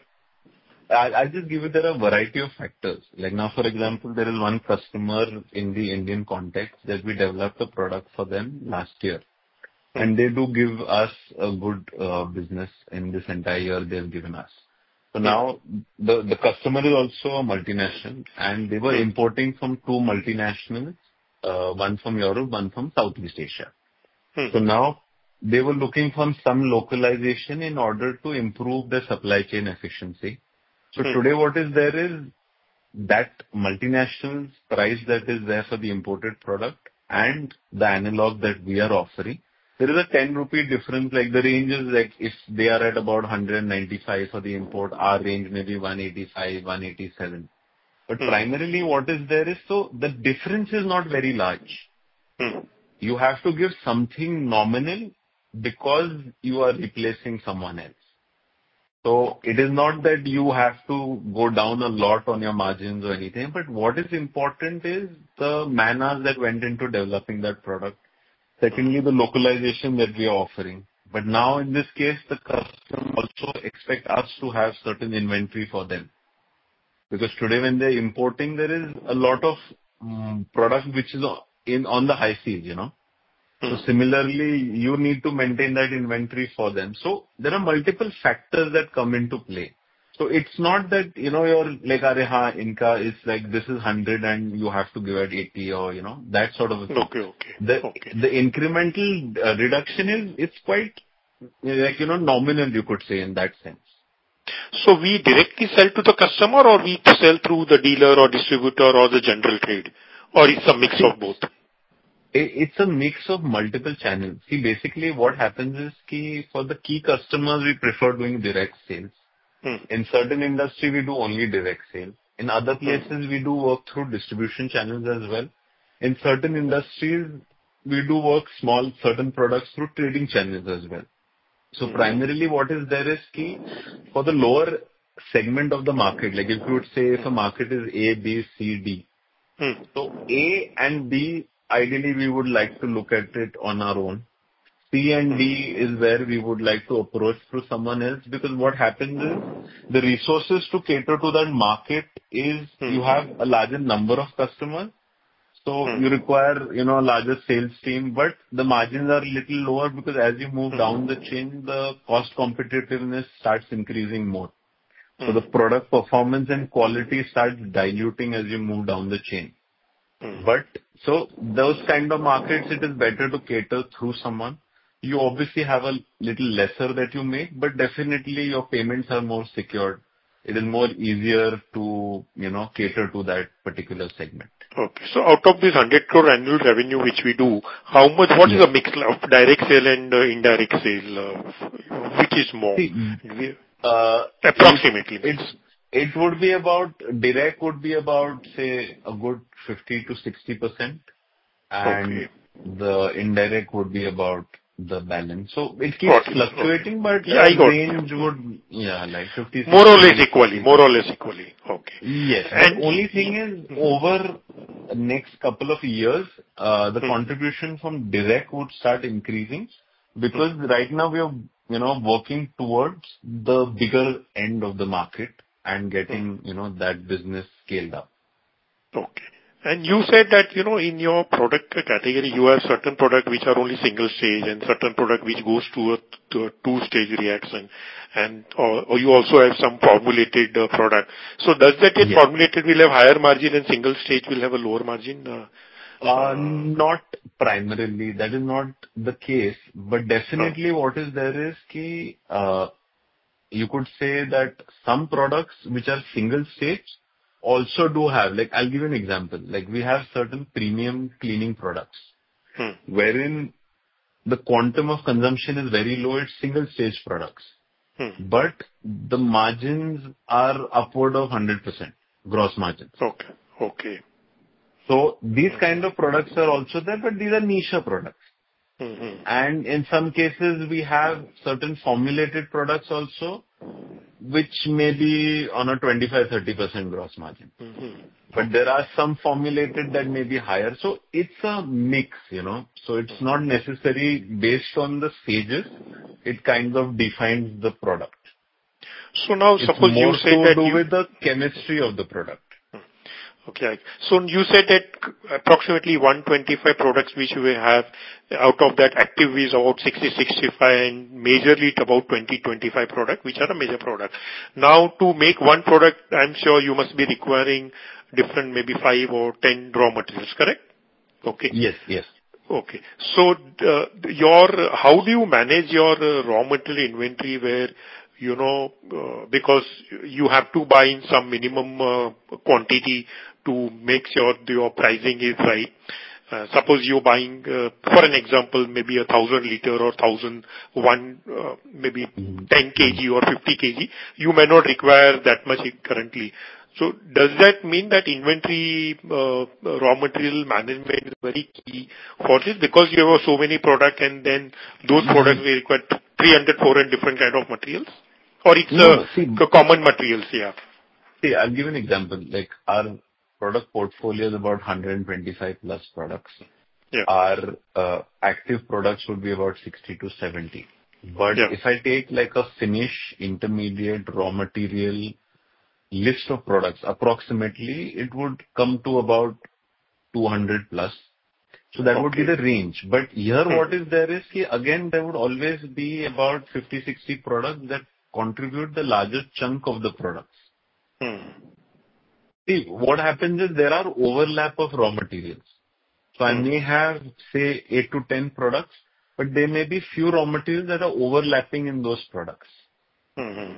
I- I'll just give you there a variety of factors. Like now, for example, there is one customer in the Indian context that we developed a product for them last year. And they do give us a good uh, business in this entire year they've given us. So now the, the customer is also a multinational, and they were importing from two multinationals, uh, one from Europe, one from Southeast Asia. So now they were looking for some localization in order to improve their supply chain efficiency. So today what is there is that multinational's price that is there for the imported product and the analog that we are offering. There is a ten rupee difference, like the range is like if they are at about one ninety-five for the import, our range may be one eighty-five, one eighty-seven. But primarily what is there is, so the difference is not very large. You have to give something nominal because you are replacing someone else. So it is not that you have to go down a lot on your margins or anything, but what is important is the man hours that went into developing that product. Secondly, the localization that we are offering. But now in this case, the customer also expect us to have certain inventory for them. Because today when they're importing, there is a lot of um, product which is in on the high seas, you know. So similarly, you need to maintain that inventory for them. So there are multiple factors that come into play. So it's not that, you know, you're like, "Arey, haan, inka is like, this is one hundred and you have to give it eighty," or, you know, that sort of a thing. Okay, okay. The, okay. the incremental uh, reduction is, it's quite, like, you know, nominal, you could say, in that sense. So we directly sell to the customer, or we sell through the dealer or distributor or the general trade? Or it's a mix of both? It's a mix of multiple channels. See, basically what happens is ki for the key customers, we prefer doing direct sales. Hmm. In certain industry, we do only direct sales. In other places, hmm. we do work through distribution channels as well. In certain industries, we do work small, certain products through trading channels as well. So hmm. primarily what is there is ki for the lower segment of the market, like if you would say if a market is A, B, C, D. Hmm. So A and B, ideally, we would like to look at it on our own. C and D is where we would like to approach through someone else, because what happens is the resources to cater to that market is you have a larger number of customers, so you require, you know, a larger sales team, but the margins are a little lower because as you move down the chain, the cost competitiveness starts increasing more. So the product performance and quality starts diluting as you move down the chain. But so those kind of markets, it is better to cater through someone. You obviously have a little lesser that you make, but definitely your payments are more secured. It is more easier to, you know, cater to that particular segment. Okay. So out of this one hundred crore annual revenue which we do, how much, what is Yes. the mix of direct sale and uh, indirect sale? Uh, which is more? See, uh, Approximately. It, it's, it would be about, direct would be about, say, a good fifty to sixty percent. And okay. the indirect would be about the balance. So it keeps Got it. fluctuating, Okay. but Yeah, I got range it. would, yeah, like fifty. More or less equally. More or less equally. Okay. Yes. And the only thing is, over the next couple of years, uh, the Hmm. contribution from direct would start increasing, because right now we are, you know, working towards the bigger end of the market and getting, you know, that business scaled up. Okay. And you said that, you know, in your product category, you have certain product which are only single stage and certain product which goes to a, to a two stage reaction. And, or, or you also have some formulated uh, product. So does that get Yes. formulated will have higher margin and single stage will have a lower margin? Uh, Uh, Not primarily. That is not the case. But definitely what is there is ki, uh, you could say that some products which are single stage also do have, like, I'll give you an example. Like, we have certain premium cleaning products, Hmm. wherein the quantum of consumption is very low. It's single stage products, Hmm. but the margins are upward of one hundred percent gross margins. Okay. Okay. So these kind of products are also there, but these are niche products. Mm-hmm. And in some cases, we have certain formulated products also, which may be on a twenty-five to thirty percent gross margin. Mm-hmm. But there are some formulated that may be higher. So it's a mix, you know. So it's not necessarily based on the stages. It kind of defines the product. So now It's suppose you more say to that do you... with the chemistry of the product. Okay. So you said that approximately one hundred twenty-five products which we have, out of that active is about sixty to sixty-five and majorly it about twenty to twenty-five products which are a major product. Now to make one product, I'm sure you must be requiring different maybe five or ten raw materials, correct? Okay. Yes, yes. Okay. So, uh, your, how do you manage your uh, raw material inventory where, you know, uh, because you have to buy in some minimum uh, quantity to make sure your pricing is right. Uh, suppose you're buying, uh, for an example, maybe a thousand liter or thousand one, uh, maybe ten kilograms or fifty kilograms, you may not require that much currently. So does that mean that inventory, uh, raw material management is very key for this? Because you have so many products and then those products will require three hundred, four hundred different kind of materials? Or it's No, uh, no, see- common materials, yeah. See, I'll give you an example. Like, our product portfolio is about one hundred twenty-five plus products. Yeah. Our uh, active products would be about sixty to seventy. But Yeah. if I take like a finish, intermediate, raw material list of products, approximately it would come to about two hundred plus. So that would be Okay. the range. But here Hmm. what is there is, ki, again, there would always be about fifty, sixty products that contribute the largest chunk of the products. Hmm. See, what happens is there are overlap of raw materials. So I Hmm. may have, say, eight to ten products, but there may be few raw materials that are overlapping in those products. Hmm.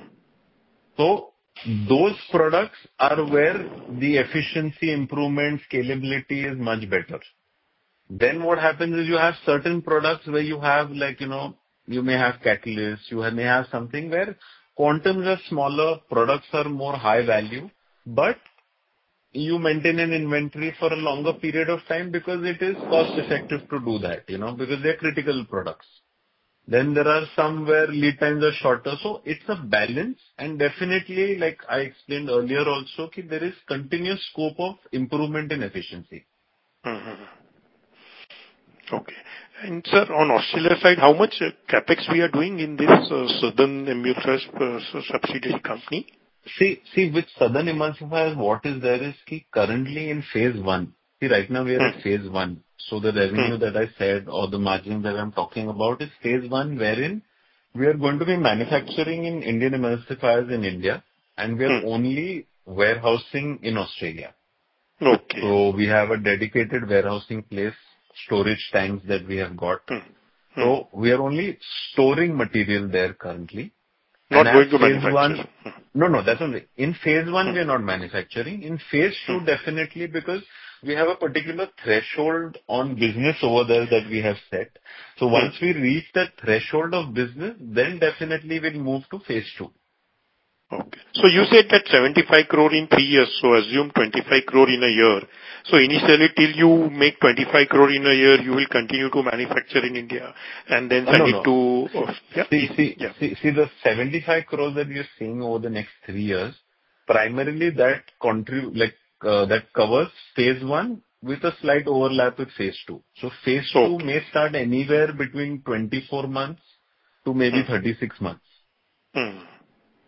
So those products are where the efficiency improvement, scalability is much better. Then what happens is you have certain products where you have like, you know, you may have catalysts, you may have something where quantums are smaller, products are more high value, but you maintain an inventory for a longer period of time because it is cost effective to do that, you know, because they're critical products. Then there are some where lead times are shorter. So it's a balance, and definitely, like I explained earlier also, ki there is continuous scope of improvement in efficiency. Hmm. Okay. And sir, on Australia side, how much uh, capex we are doing in this uh, Southern Emulsifiers uh, subsidiary company? See, see, with Southern Emulsifiers, what is there is ki currently in phase one. See, right now we are Hmm. at phase one. So the revenue Hmm. that I said or the margin that I'm talking about is phase one, wherein we are going to be manufacturing in Indian Emulsifiers in India, and we are Hmm. only warehousing in Australia. Okay. So we have a dedicated warehousing place, storage tanks that we have got. Hmm. Hmm. So we are only storing material there currently. Not And as going to phase manufacture. one, Hmm. no, no, that's only. In phase one, Hmm. we are not manufacturing. In phase two, Hmm. definitely, because we have a particular threshold on business over there that we have set. So once we reach that threshold of business, then definitely we'll move to phase two. Okay. So you said that seventy-five crore in three years, so assume twenty-five crore in a year. So initially, till you make twenty-five crore in a year, you will continue to manufacture in India and then Uh, send No, it no. to... uh, yeah. See, see, Yeah. see, see, the seventy-five crores that we are seeing over the next three years, primarily that contribute, like, uh, that covers phase one with a slight overlap with phase two. So phase two Okay. may start anywhere between twenty-four months to maybe Hmm. thirty-six months. Hmm.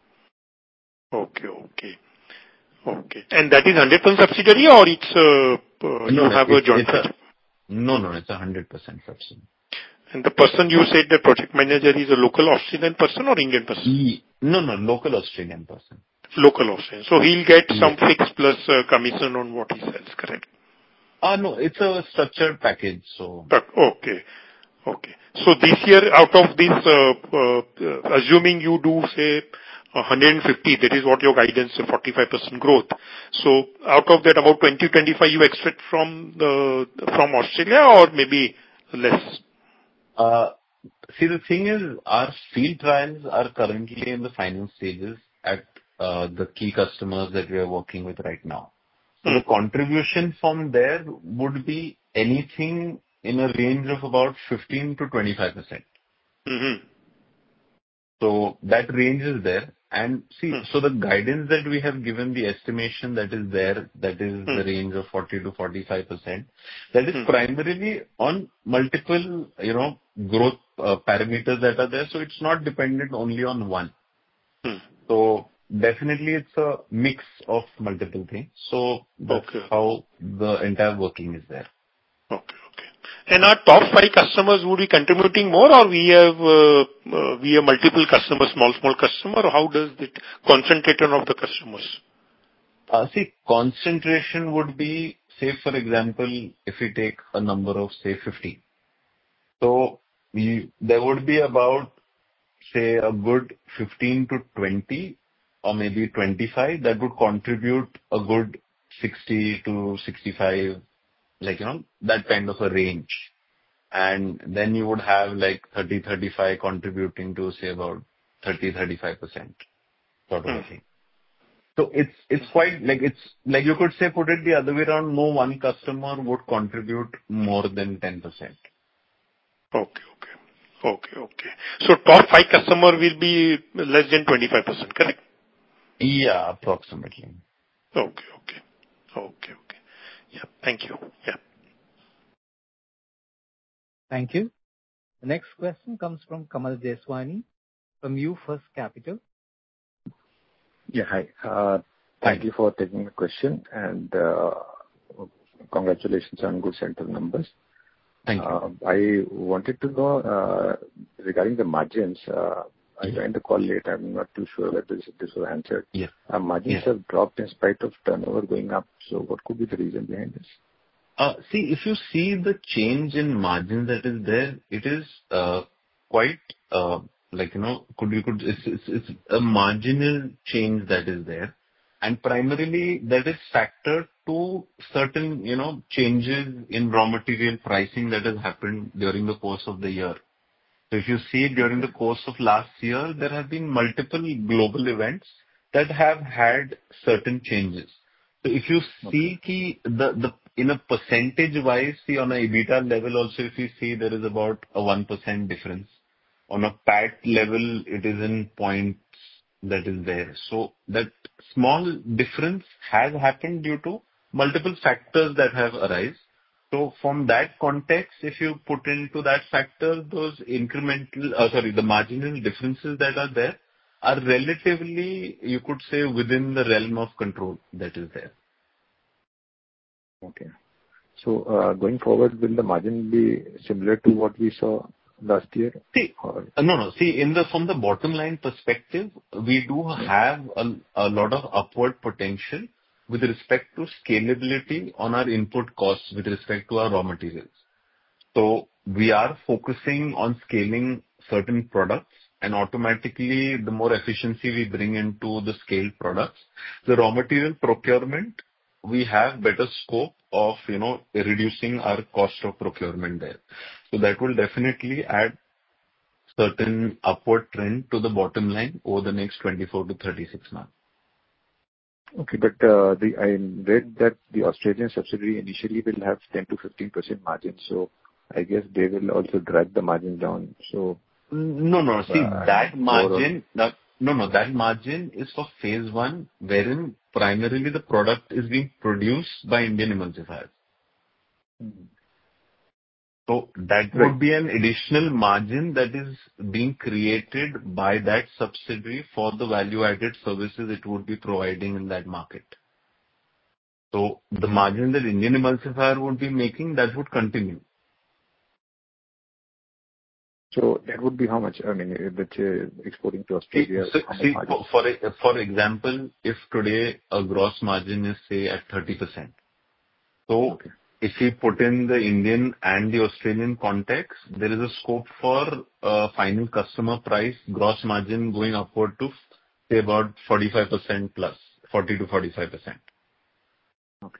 Okay, okay. Okay. And that is one hundred percent subsidiary or it's uh, uh, No, you no, have a it's joint it's venture? a no, no, it's a hundred percent subsidy. And the person you said, the project manager, is a local Australian person or Indian person? E- No, no, local Australian person. Local Australian. So he'll get some Yes. fixed plus uh, commission on what he sells, correct? Ah, no, it's a structured package, so But, okay. Okay. So this year, out of this, uh, uh, uh, assuming you do, say, one hundred fifty, that is what your guidance, uh, forty-five percent growth. So out of that, about twenty, twenty-five you expect from the, from Australia or maybe less? Uh see, the thing is, our field trials are currently in the final stages at uh the key customers that we are working with right now. So the Hmm. contribution from there would be anything in a range of about fifteen to twenty-five percent. Mm-hmm. So that range is there. And see, Hmm. so the guidance that we have given, the estimation that is there, that is Hmm. the range of forty to forty-five percent, that is Hmm. primarily on multiple, you know, growth uh, parameters that are there. So it's not dependent only on one. Hmm. So definitely it's a mix of multiple things. So that's Okay. how the entire working is there. Okay. Okay. And our top five customers would be contributing more, or we have uh, uh, we have multiple customers, small small customer, or how does it concentration of the customers? Uh, See, concentration would be, say, for example, if we take a number of, say, fifty. So we, there would be about, say, a good fifteen to twenty or maybe twenty-five that would contribute a good sixty to sixty-five, like, you know, that kind of a range. And then you would have like thirty, thirty-five contributing to, say, about thirty, thirty-five percent sort of a Hmm. thing. So it's it's quite like it's like you could say, put it the other way around, no one customer would contribute more than ten percent. Okay. Okay. Okay. Okay. So top five customer will be less than twenty-five percent, correct? Yeah, approximately. Okay. Okay. Okay. Okay. Yeah. Thank you. Yeah. Thank you. The next question comes from Kamal Jeswani from U First Capital. Yeah, hi. Uh, Thank you for taking the question, and uh, congratulations on good set of numbers. Thank you. Uh, I wanted to know uh, regarding the margins. uh, I joined the call late. I'm not too sure whether this this was answered. Yeah. Uh, Margins Yeah. have dropped in spite of turnover going up. So what could be the reason behind this? Uh, See, if you see the change in margin that is there, it is uh, quite uh, like, you know, could you could it's it's it's a marginal change that is there. And primarily that is factored to certain, you know, changes in raw material pricing that has happened during the course of the year. So if you see during the course of last year, there have been multiple global events that have had certain changes. So if you see ki the the in a percentage-wise, see on a EBITDA level also, if you see there is about a one percent difference. On a P A T level, it is in points that is there. So that small difference has happened due to multiple factors that have arisen. So from that context, if you put into that factor, those incremental, uh, sorry, the marginal differences that are there are relatively, you could say, within the realm of control that is there. Okay. So, uh, going forward, will the margin be similar to what we saw last year? See, Or uh, no, no. See, in the, from the bottom line perspective, we do have a, a lot of upward potential with respect to scalability on our input costs with respect to our raw materials. So we are focusing on scaling certain products, and automatically, the more efficiency we bring into the scaled products, the raw material procurement, we have better scope of, you know, reducing our cost of procurement there. So that will definitely add certain upward trend to the bottom line over the next twenty-four to thirty-six months. okay, but uh, the I read that the Australian subsidiary initially will have ten to fifteen percent margin, so I guess they will also drag the margin down. So, No, no. See, uh, that overall, margin, that, no, no, that margin is for phase one, wherein primarily the product is being produced by Indian emulsifiers. Mhm. So that Right. would be an additional margin that is being created by that subsidiary for the value-added services it would be providing in that market. So the margin that Indian emulsifier would be making, that would continue. So that would be how much? I mean, let's say exporting to Australia, So, how much see, margin? for, for for example, if today a gross margin is, say, at thirty percent, so Okay. if we put in the Indian and the Australian context, there is a scope for uh, final customer price gross margin going upward to, say, about forty-five percent plus, forty to forty-five percent. Okay.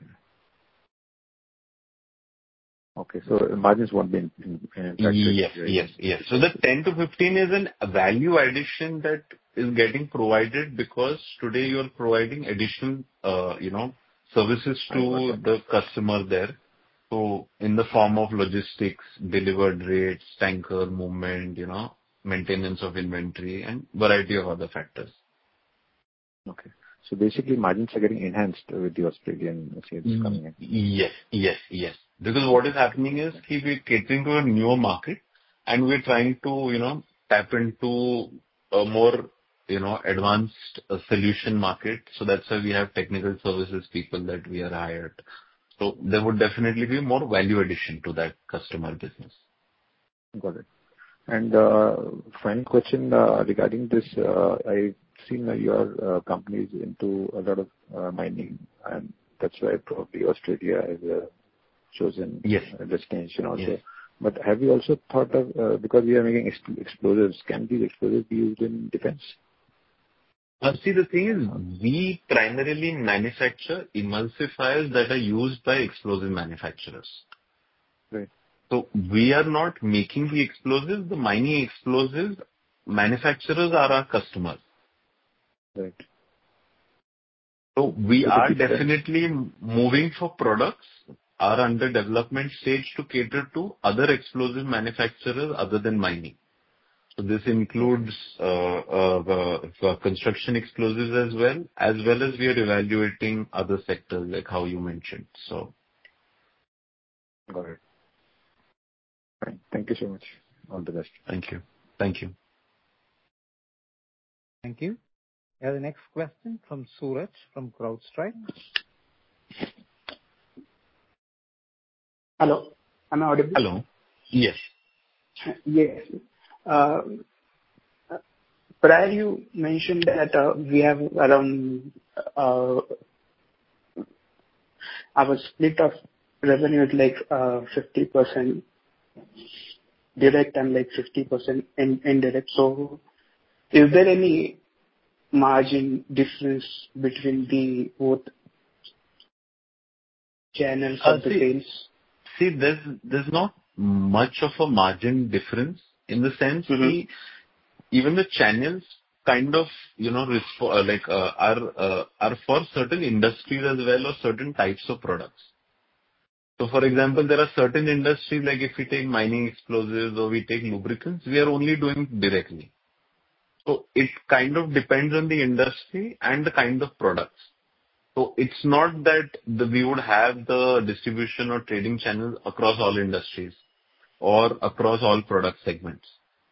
Okay. So margins won't be in- in- impacted. Yes, yes, yes. So the ten to fifteen is an- a value addition that is getting provided because today you are providing additional, uh, you know, services I got to that. the customer there. So in the form of logistics, delivered rates, tanker movement, you know, maintenance of inventory, and variety of other factors. Okay. So basically, margins are getting enhanced with the Australian sales coming in. Yes, yes, yes. Because what is happening is ki we're catering to a newer market, and we're trying to, you know, tap into a more, you know, advanced uh, solution market. So that's why we have technical services people that we are hired. So there would definitely be more value addition to that customer business. Got it. And uh, final question uh, regarding this. uh, I've seen uh, your uh, company is into a lot of uh, mining, and that's why probably Australia is a chosen Yes. uh, destination also. Yes. But have you also thought of, uh, because we are making ex- explosives, can these explosives be used in defense? Uh, See, the thing is, we primarily manufacture emulsifiers that are used by explosive manufacturers. Right. So we are not making the explosives. The mining explosives manufacturers are our customers. Right. So we So are the defense- definitely moving for products are under development stage to cater to other explosive manufacturers other than mining. So this includes uh, uh, uh, construction explosives as well, as well as we are evaluating other sectors like how you mentioned. So Got it. Fine. Thank you so much. All the best. thank you. Thank you. Thank you. We have the next question from Suraj from CrowdStrike. Hello, am I audible? Hello. Yes. Yes. Uh, Prior you mentioned that uh, we have around uh, our split of revenue is like uh, fifty percent direct and like fifty percent in, indirect. So is there any margin difference between the both channels Uh, of the see- sales? See, there's there's not much of a margin difference in the sense Mhm. the even the channels kind of, you know, respo- uh, like, uh, are uh, are for certain industries as well or certain types of products. So for example, there are certain industries, like if we take mining explosives or we take lubricants, we are only doing directly. So it kind of depends on the industry and the kind of products. So it's not that the, we would have the distribution or trading channels across all industries or across all product segments.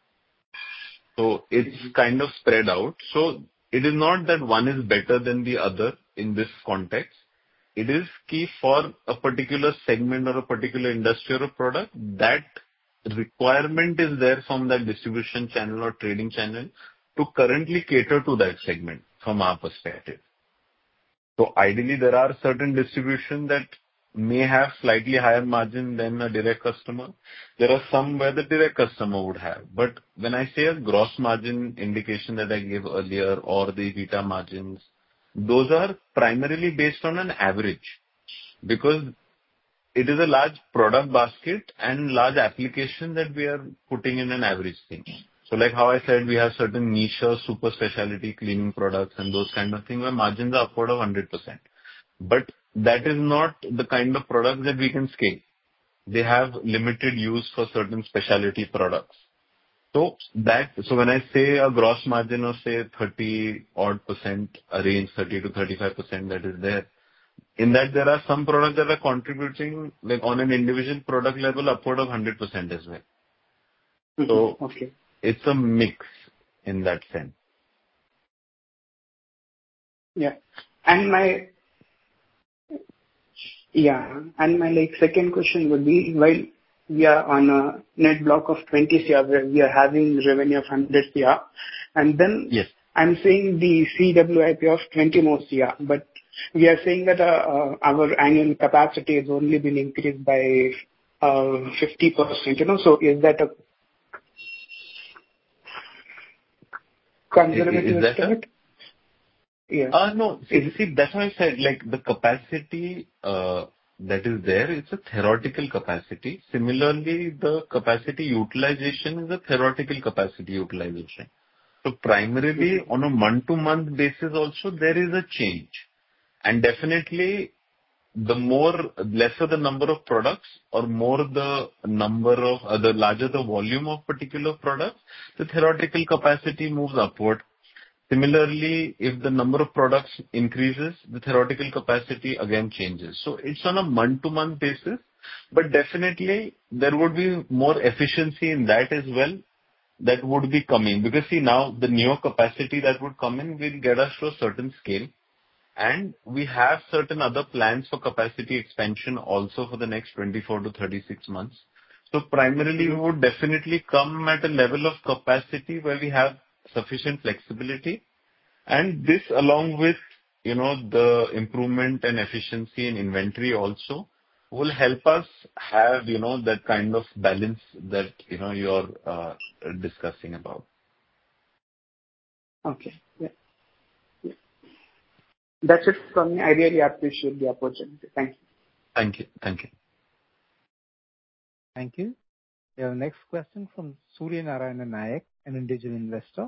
So it's kind of spread out. So it is not that one is better than the other in this context. It is key for a particular segment or a particular industry or a product, that requirement is there from that distribution channel or trading channel to currently cater to that segment from our perspective. So ideally, there are certain distribution that may have slightly higher margin than a direct customer. There are some where the direct customer would have. But when I say a gross margin indication that I gave earlier or the EBITDA margins, those are primarily based on an average, because it is a large product basket and large application that we are putting in an average thing. So like how I said, we have certain niche or super specialty cleaning products and those kind of things where margins are upward of one hundred percent. But that is not the kind of products that we can scale. They have limited use for certain specialty products. So that, so when I say a gross margin of say thirty odd percent, a range thirty to thirty-five percent that is there, in that there are some products that are contributing, like on an individual product level, upward of one hundred percent as well. So Okay. it's a mix in that sense. Yeah. And my Yeah. And my like second question would be, while we are on a net block of twenty crore, where we are having revenue of one hundred crore, and then Yes. I'm saying the C W I P of twenty more crore, but we are saying that uh, uh, our annual capacity has only been increased by uh, fifty percent, you know, so is that a conservative Is that a? estimate? Yeah. Uh, No. See, Is, see, that's why I said, like, the capacity uh, that is there, it's a theoretical capacity. Similarly, the capacity utilization is a theoretical capacity utilization. So primarily, on a month-to-month basis also, there is a change. And definitely, the more, lesser the number of products or more the number of, uh, the larger the volume of particular products, the theoretical capacity moves upward. Similarly, if the number of products increases, the theoretical capacity again changes. So it's on a month-to-month basis, but definitely there would be more efficiency in that as well that would be coming. Because see, now the newer capacity that would come in will get us to a certain scale, and we have certain other plans for capacity expansion also for the next twenty-four to thirty-six months. So primarily, we would definitely come at a level of capacity where we have sufficient flexibility. And this, along with, you know, the improvement and efficiency in inventory also, will help us have, you know, that kind of balance that, you know, you're uh, discussing about. okay. Yeah. Yeah. That's it from me. I really appreciate the opportunity. Thank you. Thank you. Thank you. Thank you. We have next question from Surya Narayana Nayak, an individual investor.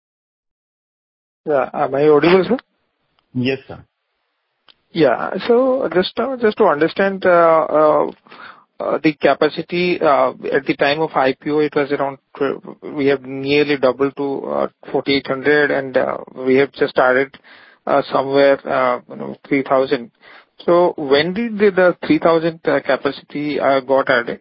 Yeah. Am I audible, sir? Yes, sir. Yeah. So just uh, just to understand uh, uh, uh, the capacity uh, at the time of I P O, it was around twelve, we have nearly doubled to uh, forty-eight hundred, and uh, we have just started uh, somewhere uh, you know three thousand. So when did the, the three thousand uh, capacity uh, got added?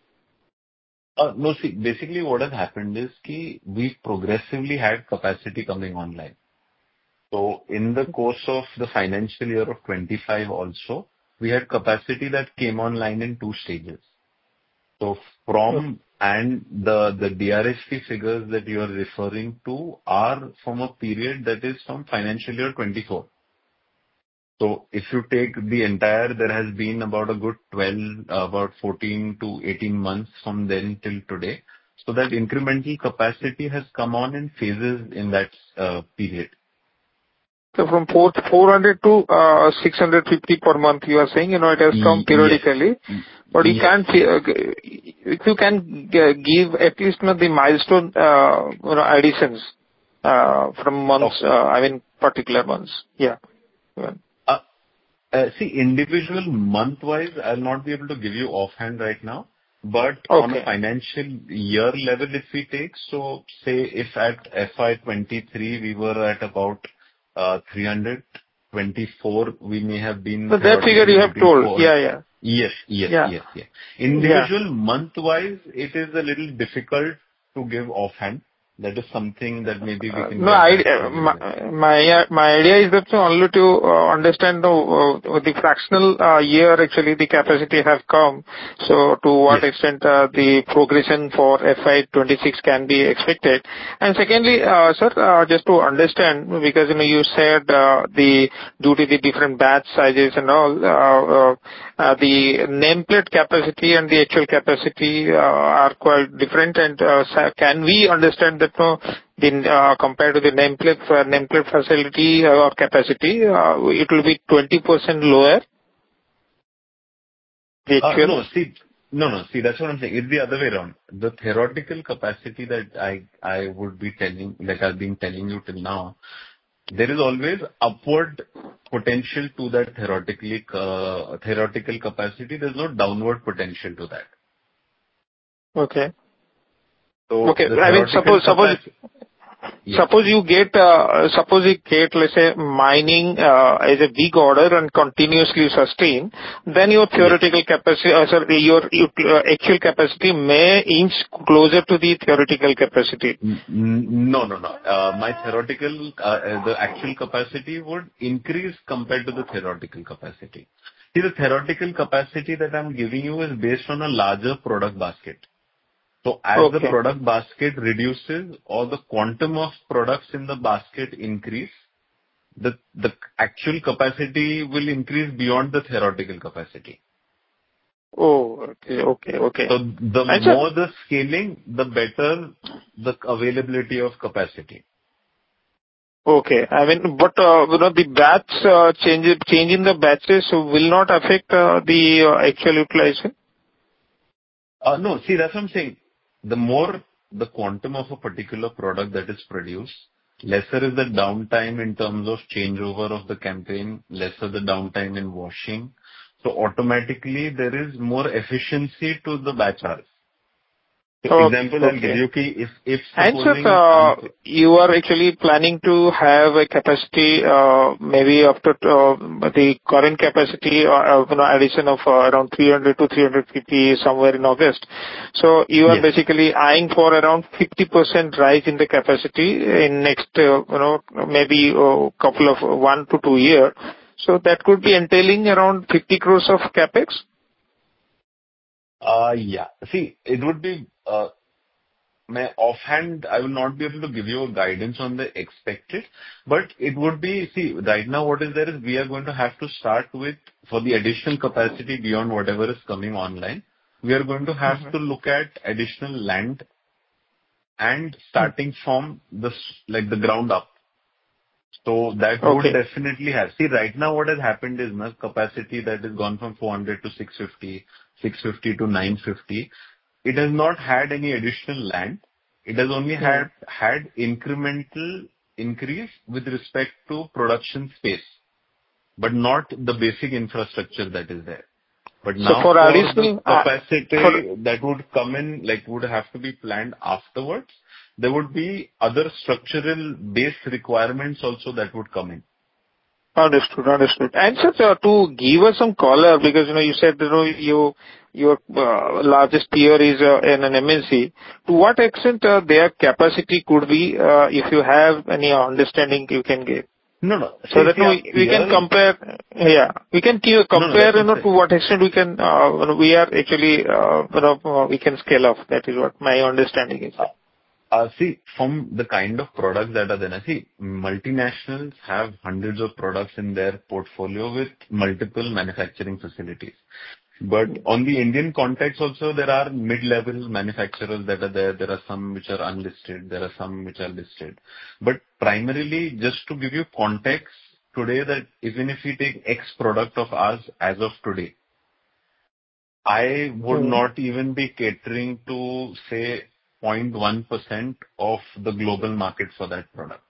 Uh, no, see, basically what has happened is ki we progressively had capacity coming online. So in the course of the financial year of twenty-five also, we had capacity that came online in two stages. So from, and the, the D R H P figures that you are referring to are from a period that is from financial year twenty-four. So if you take the entire, there has been about a good twelve, about fourteen to eighteen months from then till today. So that incremental capacity has come on in phases in that uh, period. So from four hundred to uh, six hundred fifty per month, you are saying, you know, it has come periodically. Yes. But you Yes. can't, uh, if you can give at least, you know, the milestone, uh, you know, additions uh, from months, Okay. uh, I mean, particular months. Yeah. Yeah. Uh, uh, see, individual month-wise, I'll not be able to give you offhand right now. But on a Okay. financial year level, if we take, so say if at F Y twenty-three we were at about uh, three hundred twenty-four, we may have been So that figure theoretically you have between told. four. Yeah, yeah. Yes, yes, Yeah. yes, yes. Yeah. Individual month-wise, it is a little difficult to give offhand. That is something that maybe we Uh, can No, get I, back uh, to you my with. my uh, my idea is that only to uh, understand the uh, the fractional uh, year actually the capacity have come. So to what Yes. extent uh, the progression for F Y twenty-six can be expected. And secondly, uh, sir, uh, just to understand, because, you know, you said uh, the due to the different batch sizes and all, uh, uh, uh, the nameplate capacity and the actual capacity uh, are quite different. And uh, sa- can we understand that, no, the uh, compared to the nameplate uh, nameplate facility uh, or capacity, uh, it will be twenty percent lower, the Uh, actual? No, see, no, no. See, that's what I'm saying. It's the other way around. The theoretical capacity that I I would be telling, like I've been telling you till now, there is always upward potential to that theoretically uh, theoretical capacity. There's no downward potential to that. Okay. So Okay. the I mean, theoretical suppose suppose capacity. Yes. suppose you get uh, suppose you get, let's say, mining uh, as a big order and continuously sustain, then your Yes. theoretical capacity, uh, sorry, your your, uh, actual capacity may inch closer to the theoretical capacity. N- n- No, no, no. Uh, My theoretical, uh, uh, the actual capacity would increase compared to the theoretical capacity. See, the theoretical capacity that I'm giving you is based on a larger product basket. So as the Okay. product basket reduces or the quantum of products in the basket increase, the the actual capacity will increase beyond the theoretical capacity. Oh, okay, okay, okay. So the And sir, more the scaling, the better the availability of capacity. okay. I mean, but, uh, you know, the batch, uh, change, change in the batches will not affect, uh, the uh, actual utilization? Uh, No, see, that's what I'm saying. The more the quantum of a particular product that is produced, lesser is the downtime in terms of changeover of the campaign, lesser the downtime in washing. So automatically there is more efficiency to the batch hours. So Oh, example I'll give okay. you, ki if if And sir, supposing uh, I'm you are actually planning to have a capacity, uh, maybe after uh, the current capacity, uh, uh, you know, addition of uh, around three hundred to three hundred fifty somewhere in August. So you are yes, basically eyeing for around fifty percent rise in the capacity in next, uh, you know, maybe a couple of one to two year. So that could be entailing around fifty crores of capex? uh yeah. See, it would be uh my offhand, I will not be able to give you a guidance on the expected, but it would be, see, right now what is there is we are going to have to start with, for the additional capacity beyond whatever is coming online, we are going to have Mm-hmm. to look at additional land and starting from the, s- like the ground up. So that would Okay. definitely have. See, right now what has happened is na capacity that has gone from four hundred to six fifty, six fifty to nine fifty. It has not had any additional land. It has only Hmm. had had incremental increase with respect to production space, but not the basic infrastructure that is there. But So now for for the additional, uh, for capacity that would come in, like, would have to be planned afterwards, there would be other structural base requirements also that would come in. Understood. Understood. And sir, uh, to give us some color, because, you know, you said, you know, you, your uh, largest peer is uh, in an M N C. To what extent uh, their capacity could be, uh, if you have any understanding you can give? No, no. So See, that, see, you know, our we can peers. compare, yeah, we can keep- No, no, compare, that's you what I'm know, to saying. what extent we can, uh, you know, we are actually, uh, you know, uh, we can scale up. That is what my understanding is. Uh, uh, See, from the kind of products that are there, now, see, multinationals have hundreds of products in their portfolio with multiple manufacturing facilities. But on the Indian context also, there are mid-level manufacturers that are there. There are some which are unlisted, there are some which are listed. But primarily, just to give you context, today, that even if we take X product of ours as of today, I would Hmm. not even be catering to, say, zero point one percent of the global market for that product.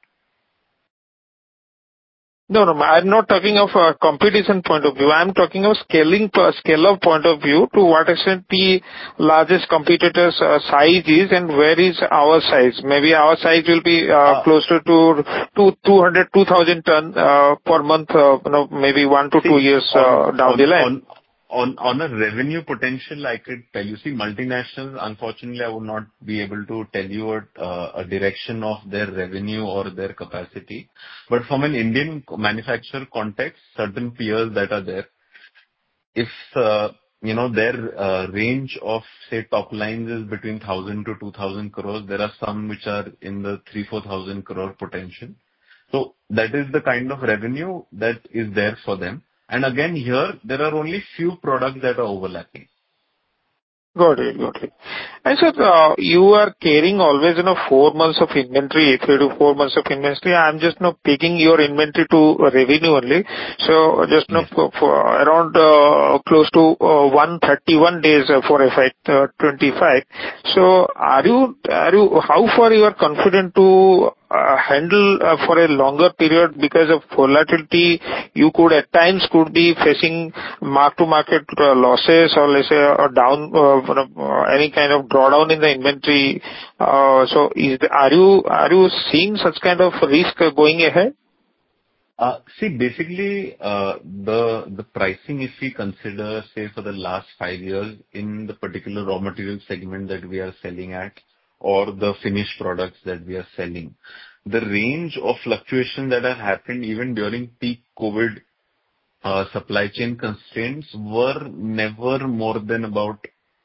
No, no, I'm not talking of a competition point of view. I'm talking of scaling, per- scale-up point of view, to what extent the largest competitor's uh, size is and where is our size. Maybe our size will be uh, Uh, closer to to two hundred, two thousand ton uh, per month, uh, you know, maybe one to two See, years on uh, down the on line. on on on a revenue potential, I could tell you. See, multinationals, unfortunately, I would not be able to tell you a uh, a direction of their revenue or their capacity. But from an Indian manufacturer context, certain peers that are there, if uh, you know, their uh, range of, say, top lines is between one thousand to two thousand crores, there are some which are in the three four thousand crore potential. So that is the kind of revenue that is there for them. And again, here, there are only few products that are overlapping. Got it. Got it. And sir, uh, you are carrying always, you know, four months of inventory, three to four months of inventory. I'm just now taking your inventory to revenue only. So just now Yes. for for around uh, close to uh, one hundred thirty-one days uh, for F Y twenty-five. So are you, are you, how far you are confident to uh, handle uh, for a longer period? Because of volatility, you could at times could be facing mark-to-market uh, losses, or let's say a down, uh, you know, uh, any kind of drawdown in the inventory. Uh, So is the- are you are you seeing such kind of risk uh, going ahead? Uh, See, basically, uh, the the pricing, if we consider, say, for the last five years in the particular raw material segment that we are selling at, or the finished products that we are selling, the range of fluctuation that have happened even during peak COVID uh, supply chain constraints were never more than about,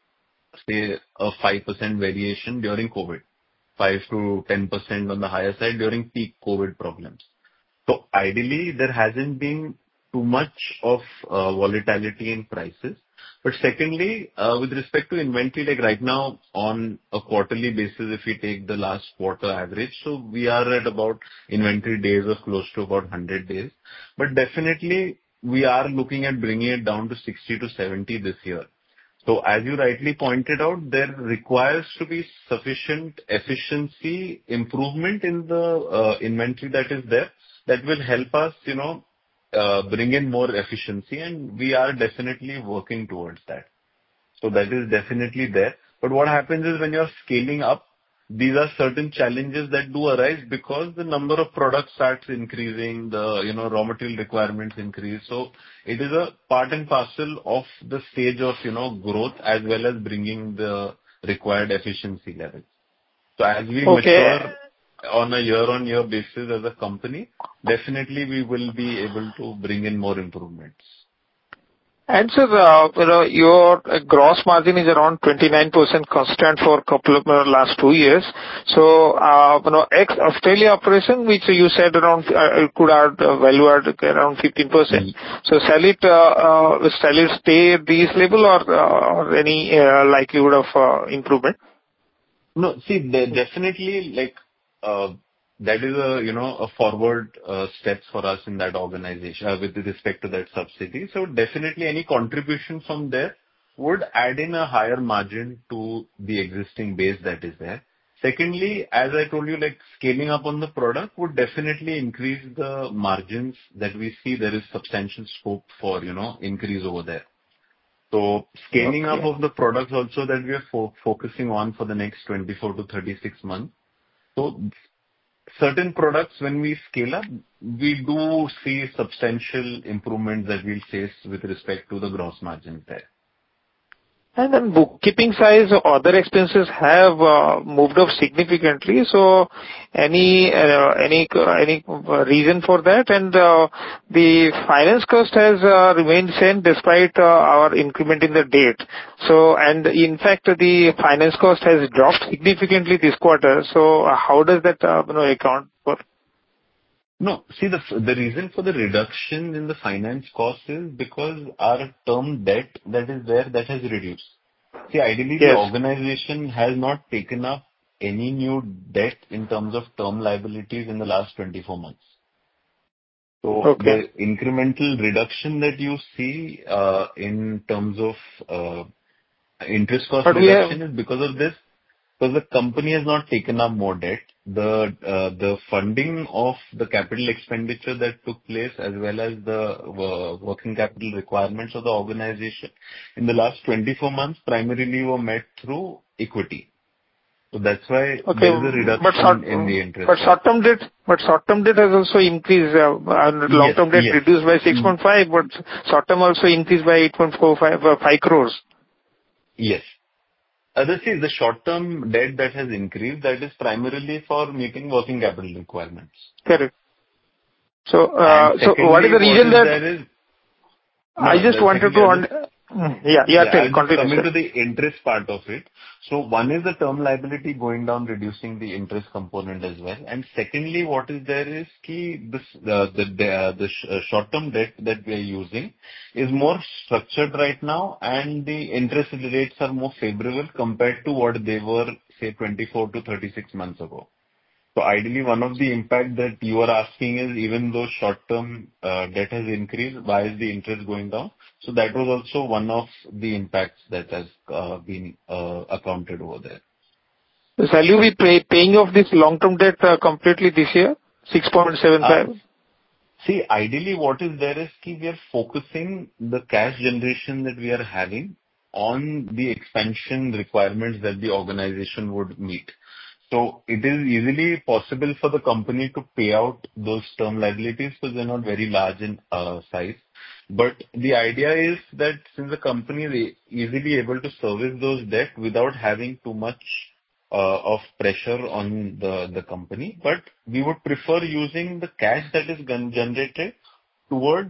say, a five percent variation during COVID, five to ten percent on the higher side during peak COVID problems. So ideally, there hasn't been too much of uh, volatility in prices. But secondly, uh, with respect to inventory, like right now on a quarterly basis, if we take the last quarter average, so we are at about inventory days of close to about one hundred days. But definitely, we are looking at bringing it down to sixty to seventy this year. So as you rightly pointed out, there requires to be sufficient efficiency improvement in the uh, inventory that is there that will help us, you know, uh, bring in more efficiency, and we are definitely working towards that. So that is definitely there. But what happens is when you're scaling up, these are certain challenges that do arise because the number of products starts increasing, the, you know, raw material requirements increase. So it is a part and parcel of the stage of, you know, growth as well as bringing the required efficiency levels. So as we Okay. mature on a year-on-year basis as a company, definitely we will be able to bring in more improvements. And sir, uh, you know, your uh, gross margin is around twenty-nine percent constant for a couple of uh, last two years. So, uh, you know, ex-Australia operation, which you said around, uh, could add uh, value add around fifteen percent. So shall it, uh, uh, shall it stay at this level or, uh, or any uh, likelihood of uh, improvement? No, see, de- definitely, like, uh, that is a, you know, a forward uh, step for us in that organization uh, with respect to that subsidy. So definitely any contribution from there would add in a higher margin to the existing base that is there. Secondly, as I told you, like scaling up on the product would definitely increase the margins that we see. There is substantial scope for, you know, increase over there. So scaling up Okay. of the products also that we are fo- focusing on for the next twenty-four to thirty-six months. So certain products, when we scale up, we do see substantial improvements that we'll face with respect to the gross margins there. And then bookkeeping size, other expenses have uh, moved up significantly. So any uh, any any reason for that? And uh, the finance cost has uh, remained same despite uh, our increment in the debt. So, and in fact, the finance cost has dropped significantly this quarter. So how does that uh, you know, account for? No, see, the the reason for the reduction in the finance cost is because our term debt that is there, that has reduced. See, ideally, the Yes. organization has not taken up any new debt in terms of term liabilities in the last twenty-four months. So Okay. the incremental reduction that you see uh, in terms of uh, interest cost But we have, reduction is because of this. Because the company has not taken up more debt. The uh, the funding of the capital expenditure that took place, as well as the uh, working capital requirements of the organization in the last twenty-four months, primarily were met through equity. So that's why okay, there is a but reduction short, in the interest but cost. short-term debt, but short-term debt has also increased, uh, and Yes, long-term debt yes. reduced by six point five, but short-term also increased by eight point four five, uh, five crores. Yes. Other see, the short-term debt that has increased, that is primarily for meeting working capital requirements. Correct. So, uh, And so what is secondly, the what reason is that there is... No, I no, just the wanted secondly, to, I'll un- just Mm, yeah, yeah, Yeah, tell, I'll just continue, come sir. into the interest part of it. So one is the term liability going down, reducing the interest component as well. And secondly, what is there is key, this, uh, the the uh, the sh- uh, short-term debt that we are using is more structured right now, and the interest rates are more favorable compared to what they were, say, twenty-four to thirty-six months ago. So ideally, one of the impact that you are asking is, even though short-term uh, debt has increased, why is the interest going down? So that was also one of the impacts that has uh, been uh, accounted over there. So shall you be pay, paying off this long-term debt uh, completely this year, six point seven five? Uh, See, ideally, what is there is ki we are focusing the cash generation that we are having on the expansion requirements that the organization would meet. So it is easily possible for the company to pay out those term liabilities because they're not very large in uh, size. But the idea is that since the company is easily able to service those debt without having too much uh, of pressure on the, the company, but we would prefer using the cash that is gen- generated towards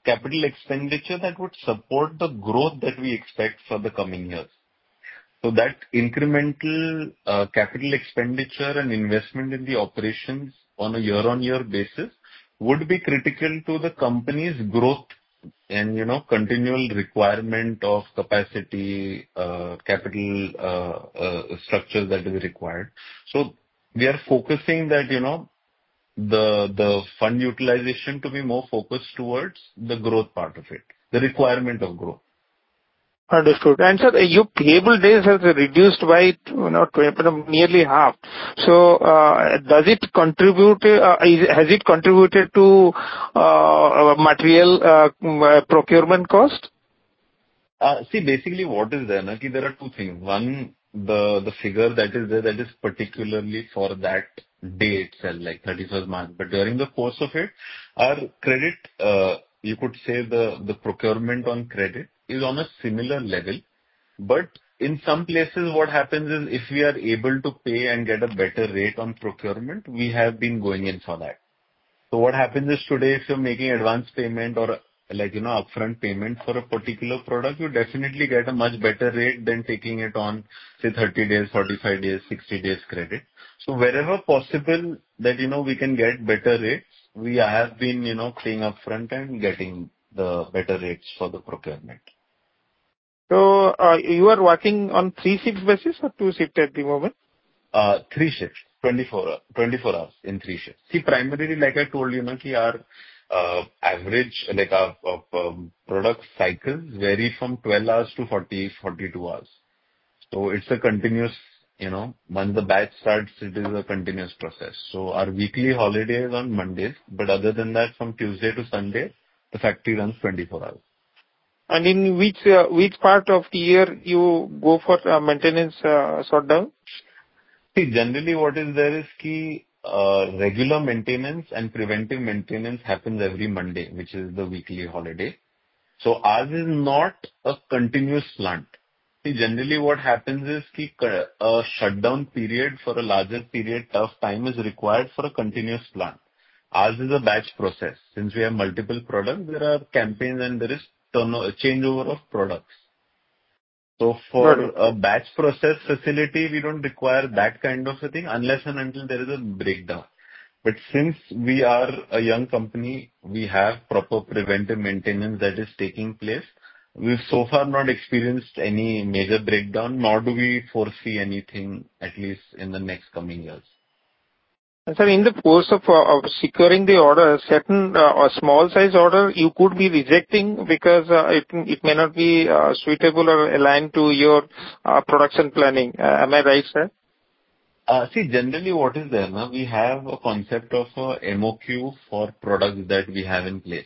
capital expenditure that would support the growth that we expect for the coming years. So that incremental uh, capital expenditure and investment in the operations on a year-on-year basis would be critical to the company's growth and, you know, continual requirement of capacity, uh, capital uh, uh, structure that is required. So we are focusing that, you know, the the fund utilization to be more focused towards the growth part of it, the requirement of growth. Understood. And sir, your payable days has reduced by, you know, nearly half. So, uh, does it contribute, uh, is, has it contributed to uh, material uh, procurement cost? Uh, see, basically what is there, na, ki there are two things. One, the the figure that is there, that is particularly for that day itself, like thirty-first March. But during the course of it, our credit, uh, you could say the the procurement on credit is on a similar level. But in some places, what happens is if we are able to pay and get a better rate on procurement, we have been going in for that. So what happens is today, if you're making advance payment or like, you know, upfront payment for a particular product, you definitely get a much better rate than taking it on, say, thirty days, forty-five days, sixty days credit. So wherever possible that, you know, we can get better rates, we have been, you know, paying upfront and getting the better rates for the procurement. So, uh, you are working on three shifts basis or two shifts at the moment? Uh, three shifts, twenty-four, twenty-four hours in three shifts. See, primarily, like I told you, na, ki our uh, average, like our, our um, product cycles vary from twelve hours to forty, forty-two hours. So it's a continuous, you know, once the batch starts, it is a continuous process. So our weekly holiday is on Mondays, but other than that, from Tuesday to Sunday, the factory runs twenty-four hours. And in which uh, which part of the year you go for uh, maintenance uh, shutdown? See, generally what is there is ki uh, regular maintenance and preventive maintenance happens every Monday, which is the weekly holiday. So ours is not a continuous plant. See, generally what happens is ki a shutdown period for a larger period of time is required for a continuous plant. Ours is a batch process. Since we have multiple products, there are campaigns and there is turnover, changeover of products. So for a batch process facility, we don't require that kind of a thing unless and until there is a breakdown. But since we are a young company, we have proper preventive maintenance that is taking place. We've so far not experienced any major breakdown, nor do we foresee anything, at least in the next coming years. And sir, in the course of, uh, of securing the order, certain uh, or small size order you could be rejecting because uh, it it may not be uh, suitable or aligned to your uh, production planning. Uh, am I right, sir? Uh, see, generally what is there now, we have a concept of a M O Q for products that we have in place.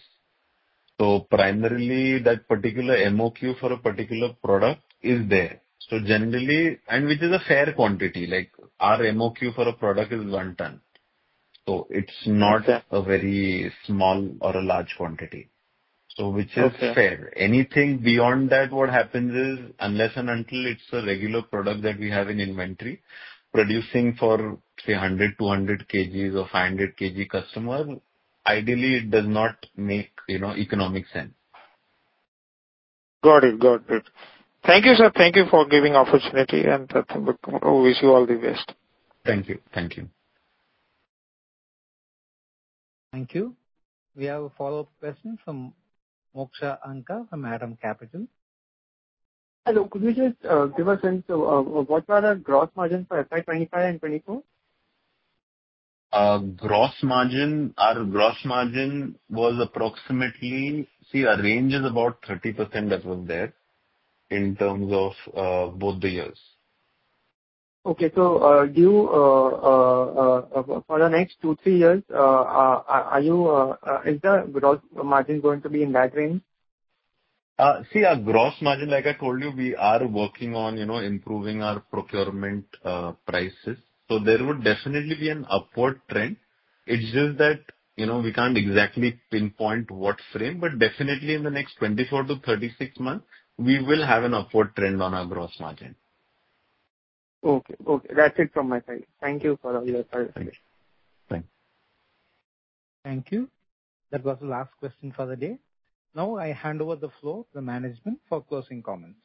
So primarily that particular M O Q for a particular product is there. So generally, and which is a fair quantity, like our M O Q for a product is one ton. So it's not Okay. a very small or a large quantity. So which is Okay. fair. Anything beyond that, what happens is, unless and until it's a regular product that we have in inventory, producing for, say, one hundred, two hundred kgs or five hundred kg customer, ideally it does not make, you know, economic sense. Got it. Got it. Thank you, sir. Thank you for giving opportunity, and uh, wish you all the best. Thank you. Thank you. Thank you. We have a follow-up question from Moksha Anka from Adam Capital. Hello. Could you just uh, give a sense of uh, what were the gross margins for F Y twenty-five and twenty-four? Uh, gross margin, our gross margin was approximately, see, our range is about thirty percent that was there in terms of uh, both the years. Okay. So, uh, do you, uh, uh, uh, for the next two, three years, uh, uh, are you, uh, uh, is the gross margin going to be in that range? Uh, see, our gross margin, like I told you, we are working on, you know, improving our procurement uh, prices. So there would definitely be an upward trend. It's just that, you know, we can't exactly pinpoint what frame, but definitely in the next twenty-four to thirty-six months, we will have an upward trend on our gross margin. Okay. Okay. That's it from my side. Thank you for all your clarification. Thank you. Thank you. That was the last question for the day. Now I hand over the floor to the management for closing comments.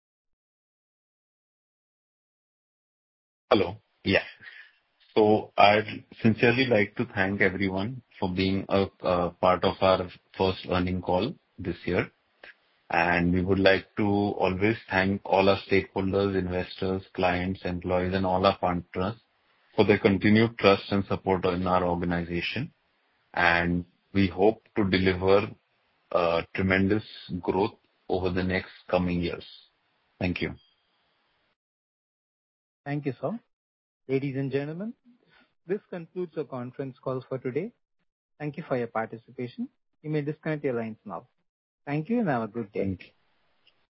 Hello. Yeah. So I'd sincerely like to thank everyone for being a, a part of our first earning call this year. And we would like to always thank all our stakeholders, investors, clients, employees, and all our partners for their continued trust and support in our organization. And we hope to deliver uh, tremendous growth over the next coming years. Thank you. Thank you, sir. Ladies and gentlemen, this concludes the conference call for today. Thank you for your participation. You may disconnect your lines now. Thank you and have a good day. Thank you.